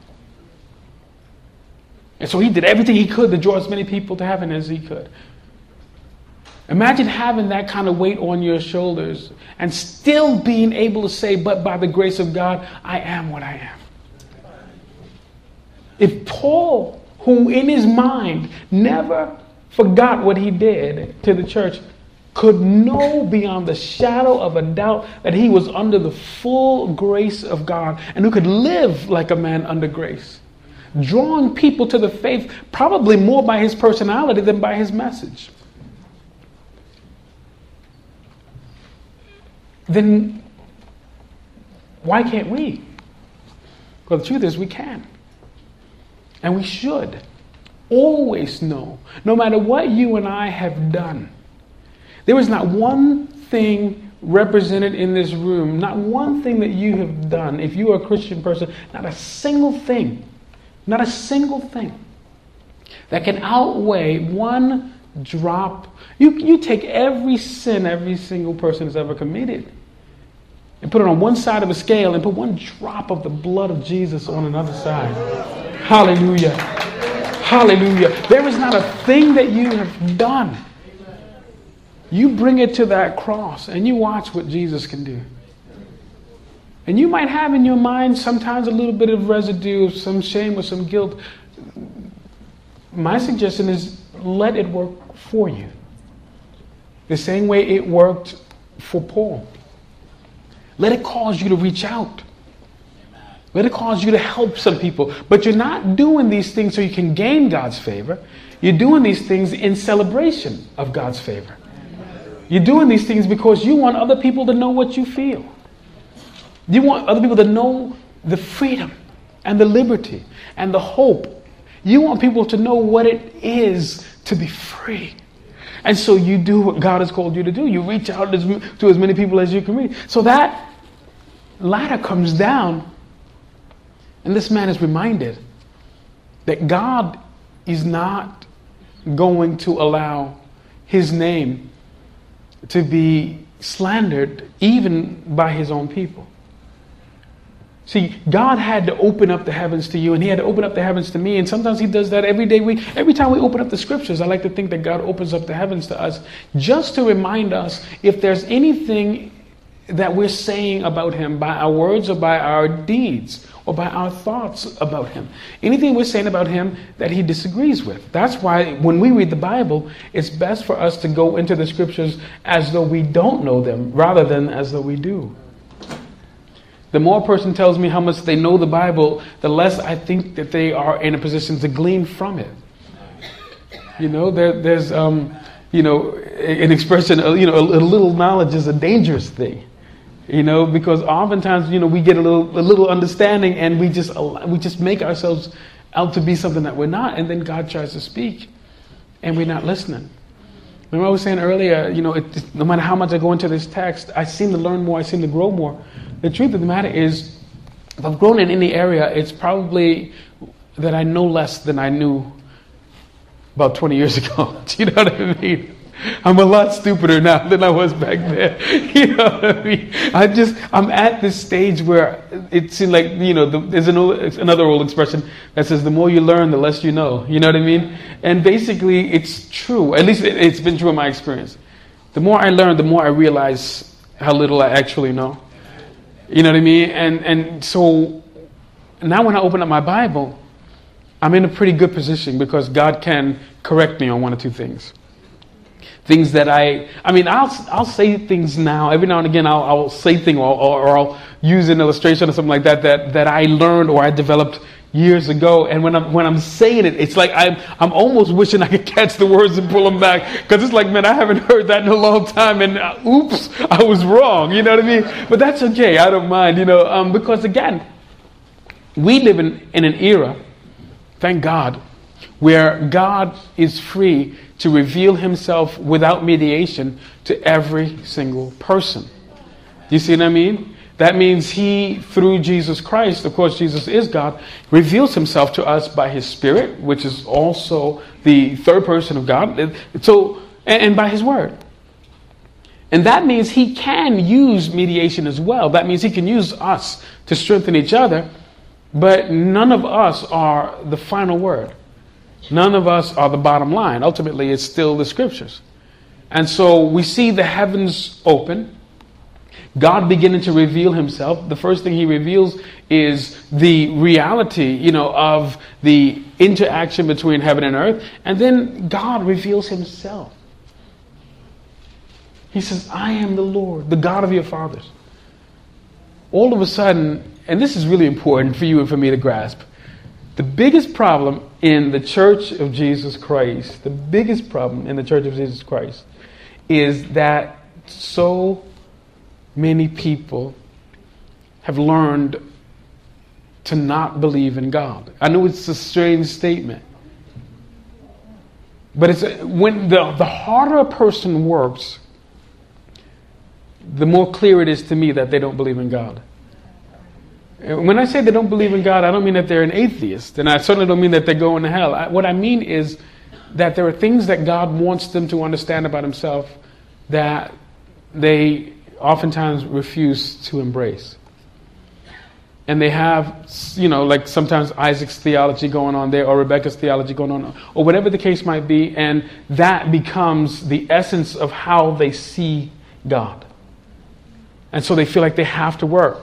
A: And so he did everything he could to draw as many people to heaven as he could. Imagine having that kind of weight on your shoulders and still being able to say, but by the grace of God, I am what I am. If Paul, who who in his mind never forgot what he did to the church, could know beyond the shadow of a doubt that he was under the full grace of God, and who could live like a man under grace, drawing people to the faith probably more by his personality than by his message. Then why can't we? Well, the truth is we can. And we should always know, no matter what you and I have done, there is not one thing represented in this room, not one thing that you have done, if you are a Christian person, not a single thing, not a single thing that can outweigh one drop. You, you take every sin every single person has ever committed and put it on one side of a scale and put one drop of the blood of Jesus on another side. Hallelujah. Hallelujah. There is not a thing that you have done. You bring it to that cross and you watch what Jesus can do. And you might have in your mind sometimes a little bit of residue of some shame or some guilt. My suggestion is let it work for you. The same way it worked for Paul. Let it cause you to reach out. Let it cause you to help some people. But you're not doing these things so you can gain God's favor. You're doing these things in celebration of God's favor. You're doing these things because you want other people to know what you feel. You want other people to know the freedom and the liberty and the hope. You want people to know what it is to be free. And so you do what God has called you to do. You reach out to as many people as you can reach. So that ladder comes down, and this man is reminded that God is not going to allow his name to be slandered even by his own people. See, God had to open up the heavens to you, and he had to open up the heavens to me. And sometimes he does that every day. We, every time we open up the scriptures, I like to think that God opens up the heavens to us just to remind us if there's anything that we're saying about him by our words or by our deeds or by our thoughts about him. Anything we're saying about him that he disagrees with. That's why when we read the Bible, it's best for us to go into the scriptures as though we don't know them rather than as though we do. The more a person tells me how much they know the Bible, the less I think that they are in a position to glean from it. You know, there, there's, um, you know, an expression, you know, a, a little knowledge is a dangerous thing. You know, because oftentimes, you know, we get a little, a little understanding, and we just, we just make ourselves out to be something that we're not, and then God tries to speak, and we're not listening. Remember I was saying earlier, you know, it, no matter how much I go into this text, I seem to learn more, I seem to grow more. The truth of the matter is, if I've grown in any area, it's probably that I know less than I knew about twenty years ago. Do you know what I mean? I'm a lot stupider now than I was back then. You know what I mean? I just, I'm at this stage where it seems like, you know, the, there's an old, another old expression that says the more you learn, the less you know. You know what I mean? And basically, it's true. At least it, it's been true in my experience. The more I learn, the more I realize how little I actually know. You know what I mean? And and so now when I open up my Bible, I'm in a pretty good position because God can correct me on one or two things. Things that I, I mean, I'll I'll say things now. Every now and again, I'll I'll say things or, or, or I'll use an illustration or something like that that that I learned or I developed years ago. And when I'm when I'm saying it, it's like I'm I'm almost wishing I could catch the words and pull them back, because it's like, man, I haven't heard that in a long time, and uh, oops, I was wrong. You know what I mean? But that's okay. I don't mind. You know, um, because again, we live in in an era, thank God, where God is free to reveal himself without mediation to every single person. You see what I mean? That means he, through Jesus Christ, of course Jesus is God, reveals himself to us by his Spirit, which is also the third person of God, so and, and by his word. And that means he can use mediation as well. That means he can use us to strengthen each other, but none of us are the final word. None of us are the bottom line. Ultimately, it's still the scriptures. And so we see the heavens open. God beginning to reveal himself, the first thing he reveals is the reality, you know, of the interaction between heaven and earth. And then God reveals himself. He says, I am the Lord, the God of your fathers. All of a sudden, and this is really important for you and for me to grasp, the biggest problem in the Church of Jesus Christ, the biggest problem in the Church of Jesus Christ is that so many people have learned to not believe in God. I know it's a strange statement, but it's when the, the harder a person works, the more clear it is to me that they don't believe in God. When I say they don't believe in God, I don't mean that they're an atheist, and I certainly don't mean that they're going to hell. I, what I mean is that there are things that God wants them to understand about himself that they oftentimes refuse to embrace. And they have, you know, like sometimes Isaac's theology going on there, or Rebecca's theology going on, or whatever the case might be, and that becomes the essence of how they see God. And so they feel like they have to work.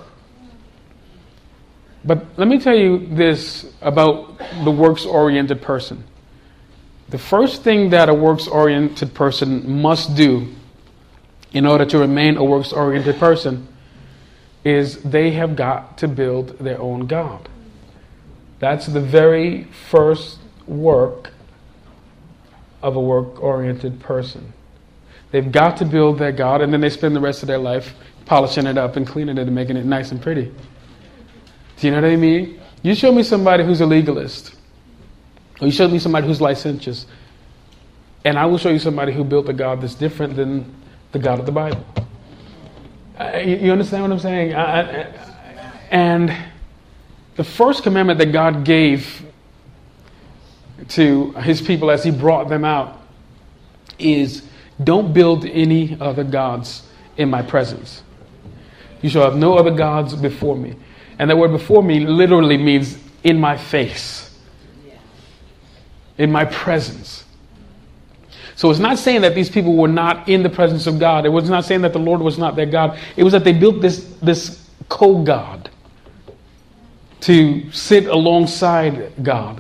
A: But let me tell you this about the works-oriented person. The first thing that a works-oriented person must do in order to remain a works-oriented person is they have got to build their own God. That's the very first work of a work-oriented person. They've got to build their God, and then they spend the rest of their life polishing it up and cleaning it and making it nice and pretty. Do you know what I mean? You show me somebody who's a legalist, or you show me somebody who's licentious, and I will show you somebody who built a God that's different than the God of the Bible. Uh, you, you understand what I'm saying? I, I, and the first commandment that God gave to his people as he brought them out is, don't build any other gods in my presence. You shall have no other gods before me. And that word before me literally means in my face, in my presence. So it's not saying that these people were not in the presence of God. It was not saying that the Lord was not their God. It was that they built this, this co-God to sit alongside God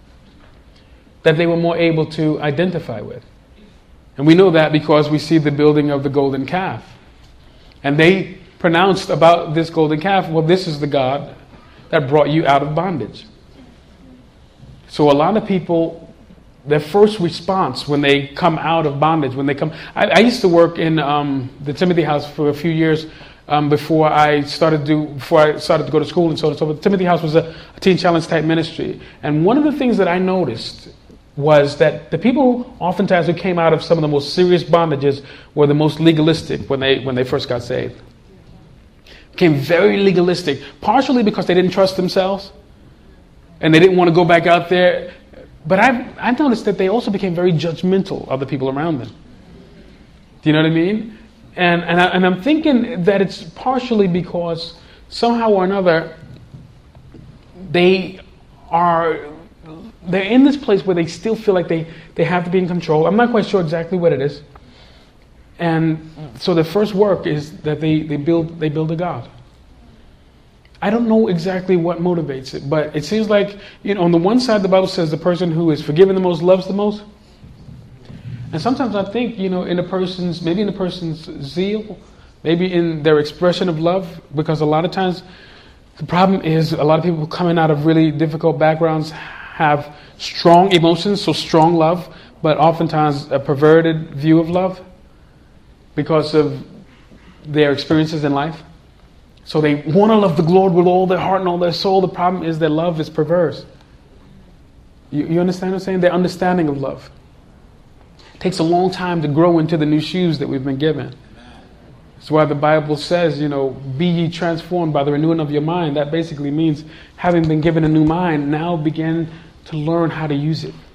A: that they were more able to identify with. And we know that because we see the building of the golden calf. And they pronounced about this golden calf, well, this is the God that brought you out of bondage. So a lot of people, their first response when they come out of bondage, when they come, I, I used to work in um, the Timothy House for a few years um, before I started to do, before I started to go to school and so on and so forth. Timothy House was a, a teen challenge type ministry, and one of the things that I noticed was that the people oftentimes who came out of some of the most serious bondages were the most legalistic when they when they first got saved. Became very legalistic, partially because they didn't trust themselves and they didn't want to go back out there. But I've, I've noticed that they also became very judgmental of the people around them. Do you know what I mean? And and, I, and I'm thinking that it's partially because somehow or another they are they're in this place where they still feel like they, they have to be in control. I'm not quite sure exactly what it is. And so the first work is that they, they build they build a God. I don't know exactly what motivates it, but it seems like, you know, on the one side the Bible says the person who is forgiven the most loves the most. And sometimes I think, you know, in a person's, maybe in a person's zeal, maybe in their expression of love, because a lot of times the problem is a lot of people coming out of really difficult backgrounds have strong emotions, so strong love, but oftentimes a perverted view of love because of their experiences in life. So they want to love the Lord with all their heart and all their soul. The problem is their love is perverse. You, you understand what I'm saying? Their understanding of love. It takes a long time to grow into the new shoes that we've been given. That's why the Bible says, you know, be ye transformed by the renewing of your mind. That basically means having been given a new mind, now begin to learn how to use it.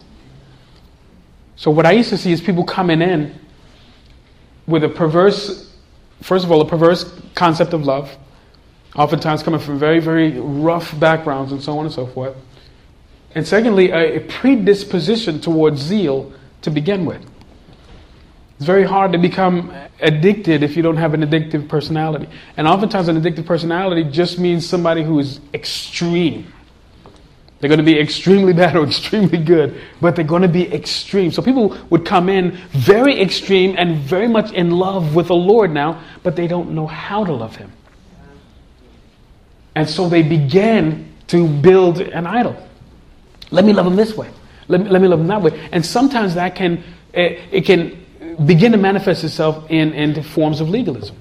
A: So what I used to see is people coming in with a perverse, first of all, a perverse concept of love, oftentimes coming from very, very rough backgrounds and so on and so forth. And secondly, a predisposition towards zeal to begin with. It's very hard to become addicted if you don't have an addictive personality. And oftentimes an addictive personality just means somebody who is extreme. They're going to be extremely bad or extremely good, but they're going to be extreme. So people would come in very extreme and very much in love with the Lord now, but they don't know how to love Him. And so they begin to build an idol. Let me love Him this way. Let me, let me love Him that way. And sometimes that can, it, it can begin to manifest itself in, in forms of legalism.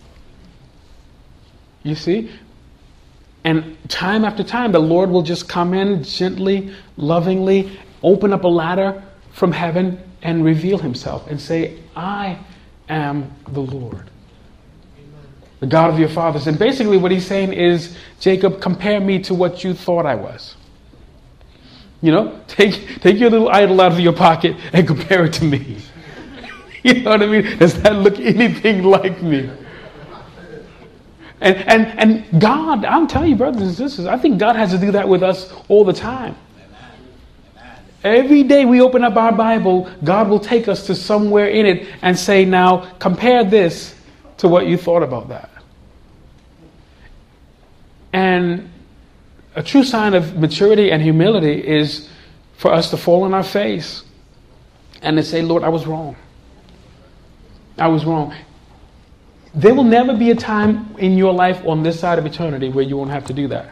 A: You see? And time after time, the Lord will just come in gently, lovingly, open up a ladder from heaven and reveal Himself and say, I am the Lord, the God of your fathers. And basically what He's saying is, Jacob, compare me to what you thought I was. You know, take, take your little idol out of your pocket and compare it to me. You know what I mean? Does that look anything like me? And, and and God, I'm telling you, brothers and sisters, I think God has to do that with us all the time. Amen. Amen. Every day we open up our Bible, God will take us to somewhere in it and say, now compare this to what you thought about that. And a true sign of maturity and humility is for us to fall on our face and to say, Lord, I was wrong. I was wrong. There will never be a time in your life on this side of eternity where you won't have to do that.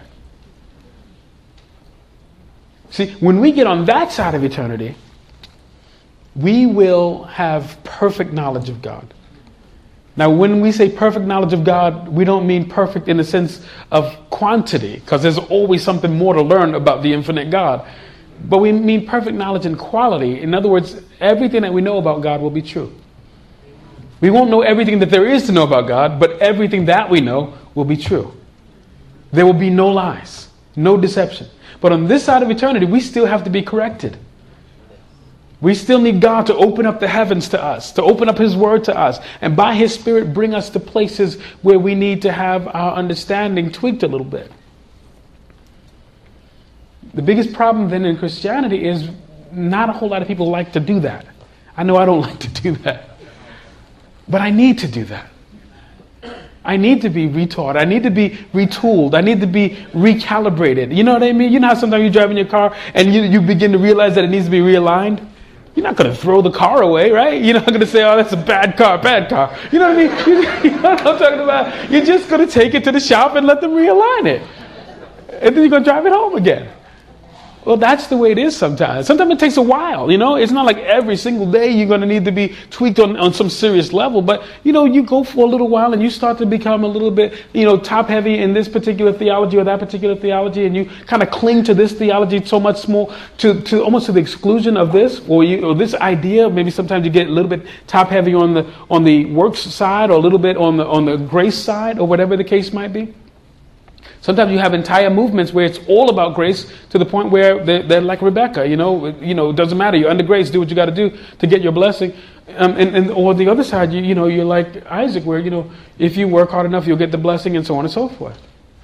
A: See, when we get on that side of eternity, we will have perfect knowledge of God. Now, when we say perfect knowledge of God, we don't mean perfect in the sense of quantity, because there's always something more to learn about the infinite God. But we mean perfect knowledge in quality. In other words, everything that we know about God will be true. We won't know everything that there is to know about God, but everything that we know will be true. There will be no lies, no deception. But on this side of eternity, we still have to be corrected. We still need God to open up the heavens to us, to open up His Word to us, and by His Spirit bring us to places where we need to have our understanding tweaked a little bit. The biggest problem then in Christianity is not a whole lot of people like to do that. I know I don't like to do that. But I need to do that. I need to be retaught. I need to be retooled. I need to be recalibrated. You know what I mean? You know how sometimes you drive in your car and you, you begin to realize that it needs to be realigned? You're not going to throw the car away, right? You're not going to say, oh, that's a bad car, bad car. You know what I mean? You, you know what I'm talking about? You're just going to take it to the shop and let them realign it. And then you're going to drive it home again. Well, that's the way it is sometimes. Sometimes it takes a while, you know. It's not like every single day you're going to need to be tweaked on, on some serious level. But, you know, you go for a little while and you start to become a little bit, you know, top heavy in this particular theology or that particular theology. And you kind of cling to this theology so much more to, to almost to the exclusion of this or, you, or this idea. Maybe sometimes you get a little bit top heavy on the on the works side or a little bit on the on the grace side or whatever the case might be. Sometimes you have entire movements where it's all about grace to the point where they're, they're like Rebecca, you know, you know, it doesn't matter. You're under grace. Do what you got to do to get your blessing. Um, and, and or the other side, you, you know, you're like Isaac, where, you know, if you work hard enough, you'll get the blessing and so on and so forth.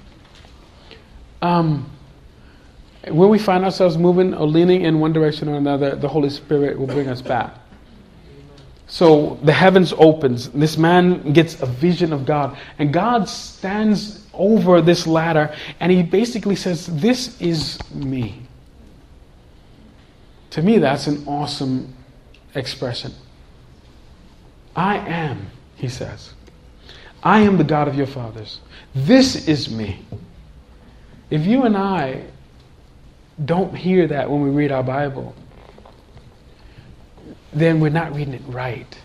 A: Um, when we find ourselves moving or leaning in one direction or another, the Holy Spirit will bring us back. So the heavens opens. This man gets a vision of God. And God stands over this ladder and He basically says, this is me. To me, that's an awesome expression. I am, He says. I am the God of your fathers. This is me. If you and I don't hear that when we read our Bible, then we're not reading it right.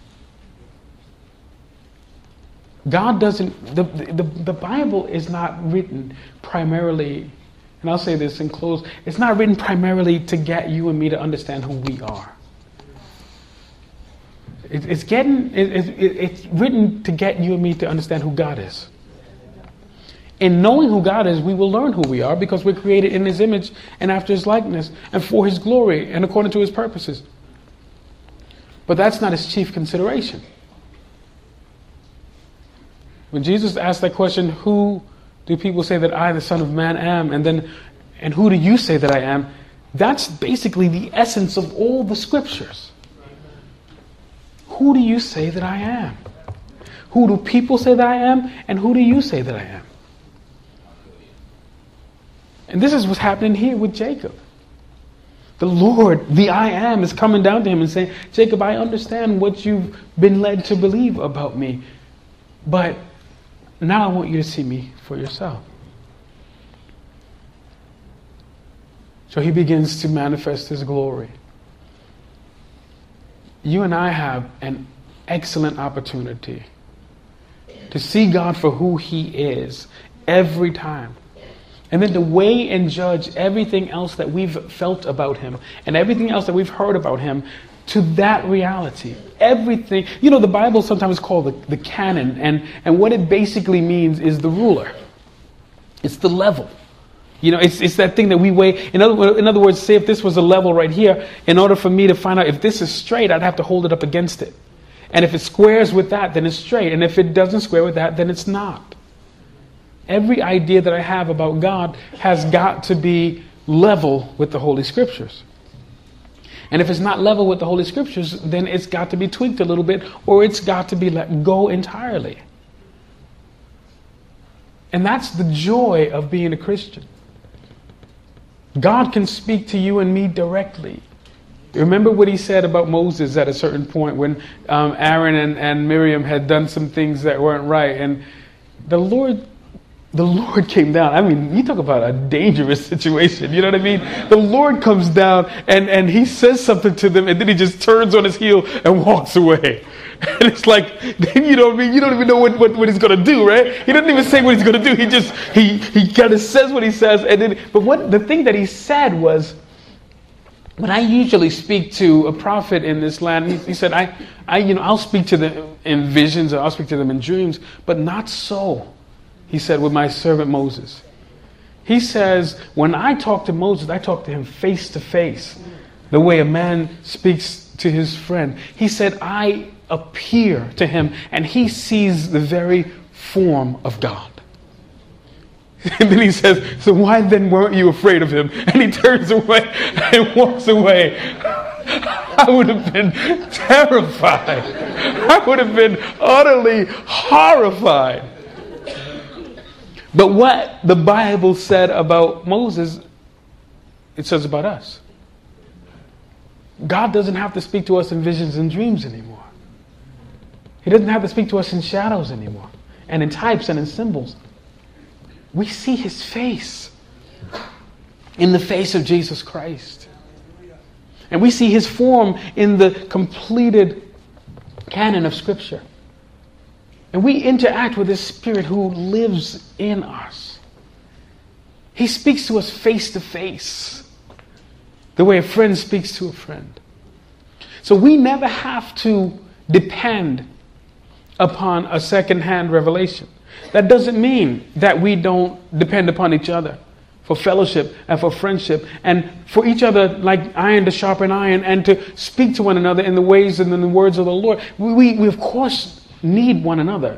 A: God doesn't, the, the, the Bible is not written primarily, and I'll say this in close, it's not written primarily to get you and me to understand who we are. It, it's getting, it, it, it's written to get you and me to understand who God is. In knowing who God is, we will learn who we are because we're created in His image and after His likeness and for His glory and according to His purposes. But that's not His chief consideration. When Jesus asked that question, who do people say that I, the Son of Man, am? And then, and who do you say that I am? That's basically the essence of all the scriptures. who do you say that I am? Who do people say that I am? And who do you say that I am? And this is what's happening here with Jacob. The Lord, the I am, is coming down to him and saying, Jacob, I understand what you've been led to believe about me, but now I want you to see me for yourself. So he begins to manifest his glory. You and I have an excellent opportunity to see God for who he is every time. And then to weigh and judge everything else that we've felt about him and everything else that we've heard about him to that reality. Everything. You know, the Bible sometimes is called the, the canon. And, and what it basically means is the ruler. It's the level. You know, it's it's that thing that we weigh. In other, in other words, say if this was a level right here, in order for me to find out if this is straight, I'd have to hold it up against it. And if it squares with that, then it's straight. And if it doesn't square with that, then it's not. Every idea that I have about God has got to be level with the Holy Scriptures. And if it's not level with the Holy Scriptures, then it's got to be tweaked a little bit, or it's got to be let go entirely. And that's the joy of being a Christian. God can speak to you and me directly. Remember what he said about Moses at a certain point when um, Aaron and, and Miriam had done some things that weren't right. And the Lord The Lord came down. I mean, you talk about a dangerous situation. You know what I mean? The Lord comes down and, and he says something to them, and then he just turns on his heel and walks away. And it's like, you know what I mean? You don't even know what, what, what he's going to do, right? He doesn't even say what he's going to do. He just, he, he kind of says what he says. And then, but what the thing that he said was, when I usually speak to a prophet in this land, he, he said, I, I, you know, I'll speak to them in visions, or I'll speak to them in dreams, but not so. He said, with my servant Moses. He says, when I talk to Moses, I talk to him face to face, the way a man speaks to his friend. He said, I appear to him, and he sees the very form of God. And then he says, so why then weren't you afraid of him? And he turns away and walks away. I would have been terrified. I would have been utterly horrified. But what the Bible said about Moses, it says about us. God doesn't have to speak to us in visions and dreams anymore. He doesn't have to speak to us in shadows anymore, and in types and in symbols. We see his face in the face of Jesus Christ. And we see his form in the completed canon of Scripture. And we interact with this Spirit who lives in us. He speaks to us face to face, the way a friend speaks to a friend. So we never have to depend upon a second-hand revelation. That doesn't mean that we don't depend upon each other for fellowship and for friendship and for each other like iron to sharpen iron, and to speak to one another in the ways and in the words of the Lord. We, we, we of course, need one another.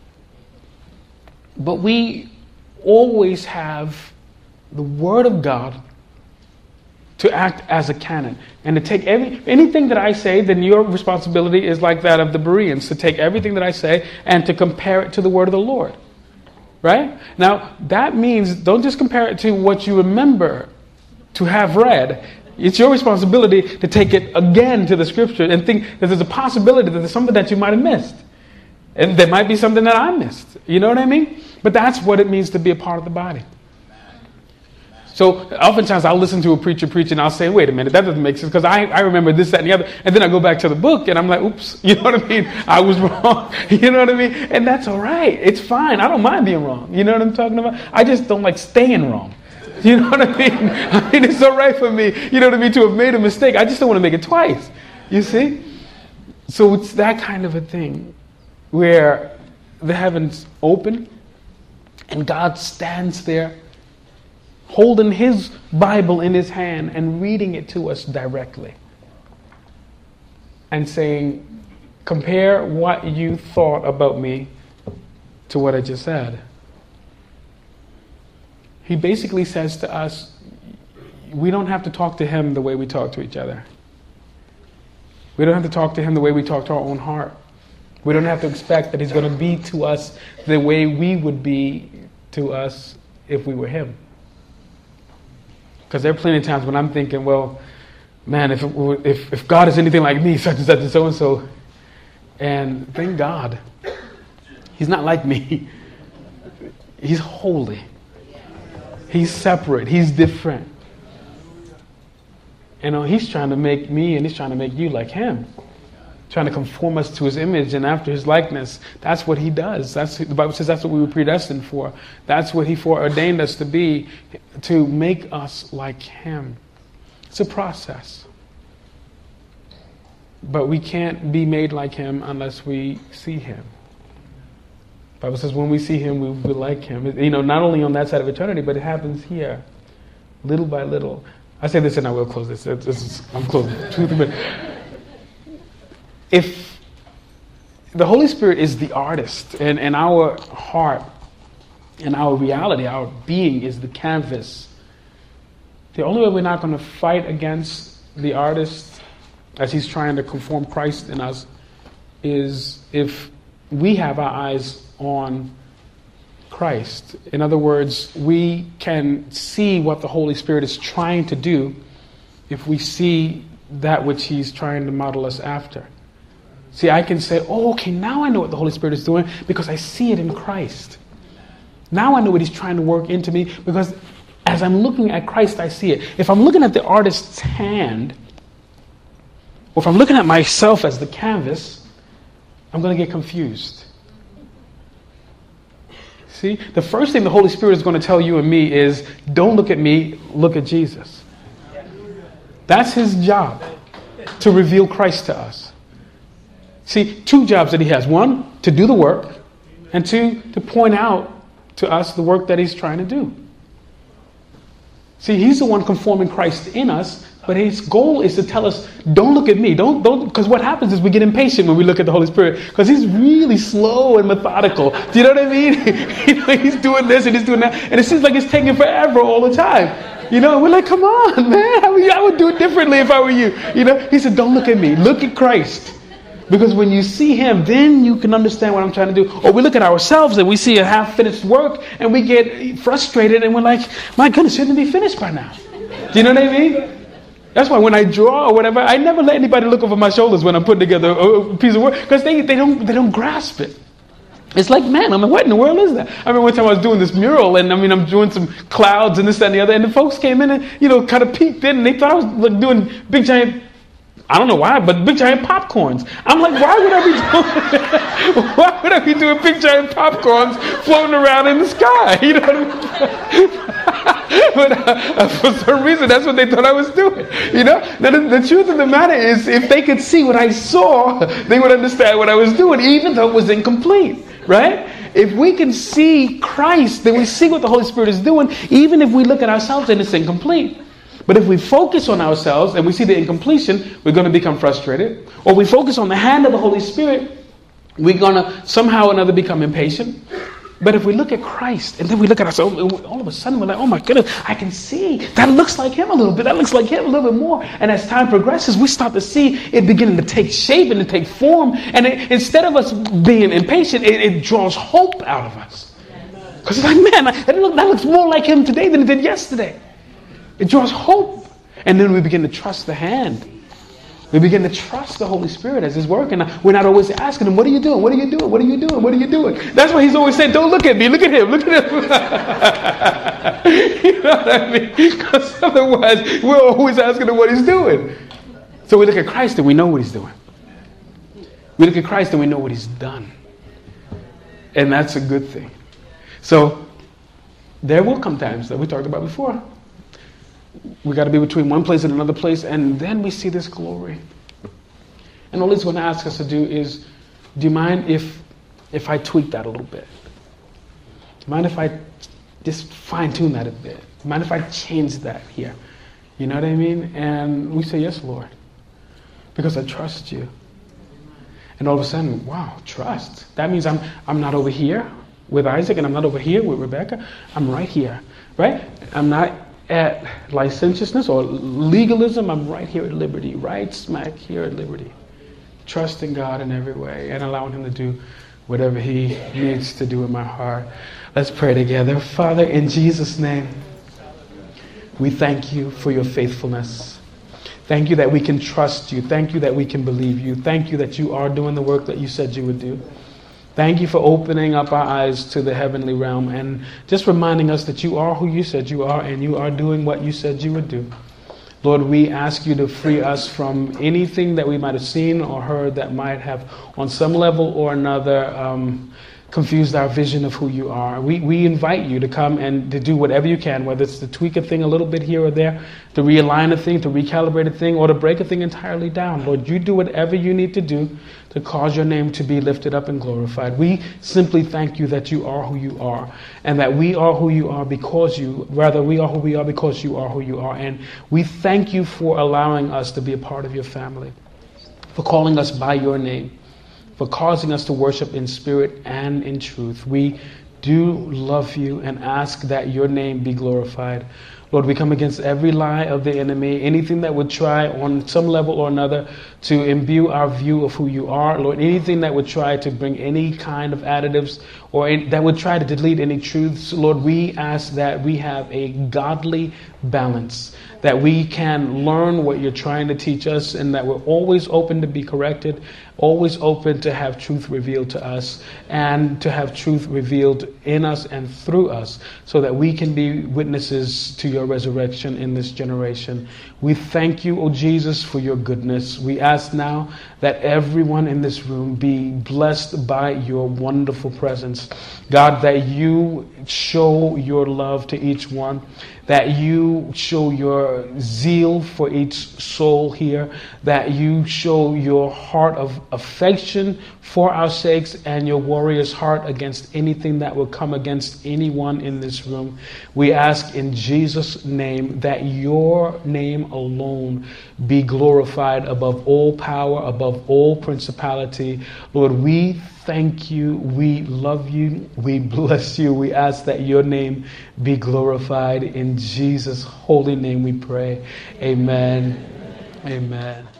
A: But we always have the Word of God to act as a canon. And to take every anything that I say, then your responsibility is like that of the Bereans, to take everything that I say and to compare it to the Word of the Lord. Right? Now, that means don't just compare it to what you remember to have read. It's your responsibility to take it again to the Scripture and think that there's a possibility that there's something that you might have missed. And there might be something that I missed. You know what I mean? But that's what it means to be a part of the body. So oftentimes I'll listen to a preacher preach and I'll say, wait a minute, that doesn't make sense, because I, I remember this, that, and the other. And then I go back to the book and I'm like, oops, you know what I mean? I was wrong. You know what I mean? And that's all right. It's fine. I don't mind being wrong. You know what I'm talking about? I just don't like staying wrong. You know what I mean? I mean, it's all right for me, you know what I mean, to have made a mistake. I just don't want to make it twice. You see? So it's that kind of a thing where the heavens open and God stands there holding his Bible in his hand and reading it to us directly and saying, compare what you thought about me to what I just said. He basically says to us, we don't have to talk to him the way we talk to each other. We don't have to talk to him the way we talk to our own heart. We don't have to expect that he's going to be to us the way we would be to us if we were him. Because there are plenty of times when I'm thinking, well, man, if, it were, if if God is anything like me, such and such and so and so, and thank God, he's not like me. He's holy. He's separate. He's different. You know, he's trying to make me and he's trying to make you like him. Trying to conform us to his image and after his likeness. That's what he does. That's the Bible says that's what we were predestined for. That's what he foreordained us to be, to make us like him. It's a process. But we can't be made like him unless we see him. The Bible says when we see him, we will be like him. You know, not only on that side of eternity, but it happens here, little by little. I say this and I will close this. It's, it's, I'm closing. Two, three minutes. If the Holy Spirit is the artist and, and our heart and our reality, our being is the canvas, the only way we're not going to fight against the artist as he's trying to conform Christ in us is if we have our eyes on Christ. In other words, we can see what the Holy Spirit is trying to do if we see that which he's trying to model us after. See, I can say, oh, okay, now I know what the Holy Spirit is doing because I see it in Christ. Now I know what he's trying to work into me because as I'm looking at Christ, I see it. If I'm looking at the artist's hand, or if I'm looking at myself as the canvas, I'm going to get confused. See, the first thing the Holy Spirit is going to tell you and me is, don't look at me, look at Jesus. That's his job, to reveal Christ to us. See, two jobs that he has. One, to do the work, and two, to point out to us the work that he's trying to do. See, he's the one conforming Christ in us, but his goal is to tell us, don't look at me. Don't, don't, because what happens is we get impatient when we look at the Holy Spirit, because he's really slow and methodical. Do you know what I mean? You know, he's doing this and he's doing that, and it seems like it's taking forever all the time. You know, we're like, come on, man. I, mean, I would do it differently if I were you. You know, he said, don't look at me. Look at Christ. Because when you see him, then you can understand what I'm trying to do. Or we look at ourselves and we see a half-finished work and we get frustrated and we're like, my goodness, shouldn't it be finished by now? Do you know what I mean? That's why when I draw or whatever, I never let anybody look over my shoulders when I'm putting together a piece of work because they, they don't they don't grasp it. It's like, man, I mean, what in the world is that? I remember one time I was doing this mural and I mean, I'm doing some clouds and this, that, and the other, and the folks came in and, you know, kind of peeked in and they thought I was like doing big giant, I don't know why, but big giant popcorns. I'm like, why would I be doing, why would I be doing big giant popcorns floating around in the sky? You know what I mean? But uh, for some reason, that's what they thought I was doing. You know, the, the truth of the matter is, if they could see what I saw, they would understand what I was doing, even though it was incomplete. Right? If we can see Christ, then we see what the Holy Spirit is doing, even if we look at ourselves and it's incomplete. But if we focus on ourselves and we see the incompletion, we're going to become frustrated. Or we focus on the hand of the Holy Spirit, we're going to somehow or another become impatient. But if we look at Christ and then we look at ourselves, all of a sudden we're like, oh my goodness, I can see. That looks like him a little bit. That looks like him a little bit more. And as time progresses, we start to see it beginning to take shape and to take form. And it, instead of us being impatient, it, it draws hope out of us. Because it's like, man, that, look, that looks more like him today than it did yesterday. It draws hope. And then we begin to trust the hand. We begin to trust the Holy Spirit as His work. And we're not always asking Him, what are you doing? What are you doing? What are you doing? What are you doing? That's why He's always saying, don't look at me. Look at Him. Look at Him. You know what I mean? Because otherwise, we're always asking Him what He's doing. So we look at Christ and we know what He's doing. We look at Christ and we know what He's done. And that's a good thing. So there will come times that we talked about before. We got to be between one place and another place, and then we see this glory. And all He's going to ask us to do is, do you mind if if I tweak that a little bit? Do you mind if I just fine-tune that a bit? Do you mind if I change that here? You know what I mean? And we say, yes, Lord, because I trust you. And all of a sudden, wow, trust. That means I'm I'm not over here with Isaac, and I'm not over here with Rebecca. I'm right here, right? I'm not at licentiousness or legalism. I'm right here at liberty, right smack here at liberty. trusting God in every way and allowing him to do whatever he needs to do in my heart. Let's pray together. Father, in Jesus' name, we thank you for your faithfulness. Thank you that we can trust you. Thank you that we can believe you. Thank you that you are doing the work that you said you would do. Thank you for opening up our eyes to the heavenly realm and just reminding us that you are who you said you are and you are doing what you said you would do. Lord, we ask you to free us from anything that we might have seen or heard that might have, on some level or another, um, confused our vision of who you are. We we invite you to come and to do whatever you can, whether it's to tweak a thing a little bit here or there, to realign a thing, to recalibrate a thing, or to break a thing entirely down. Lord, you do whatever you need to do to cause your name to be lifted up and glorified. We simply thank you that you are who you are, and that we are who you are because you, rather we are who we are because you are who you are. And we thank you for allowing us to be a part of your family, for calling us by your name, for causing us to worship in spirit and in truth. We do love you and ask that your name be glorified. Lord, we come against every lie of the enemy, anything that would try on some level or another to imbue our view of who you are. Lord, anything that would try to bring any kind of additives or any, that would try to delete any truths. Lord, we ask that we have a godly balance, that we can learn what you're trying to teach us, and that we're always open to be corrected, always open to have truth revealed to us and to have truth revealed in us and through us so that we can be witnesses to your resurrection in this generation. We thank you, O Jesus, for your goodness. We ask now that everyone in this room be blessed by your wonderful presence. God, that you show your love to each one, that you show your zeal for each soul here, that you show your heart of affection for our sakes and your warrior's heart against anything that will come against anyone in this room. We ask in Jesus' name that your name alone be glorified above all power, above all principality. Lord, we thank you, we love you, we bless you. We ask that your name be glorified. In Jesus' holy name we pray. Amen. Amen.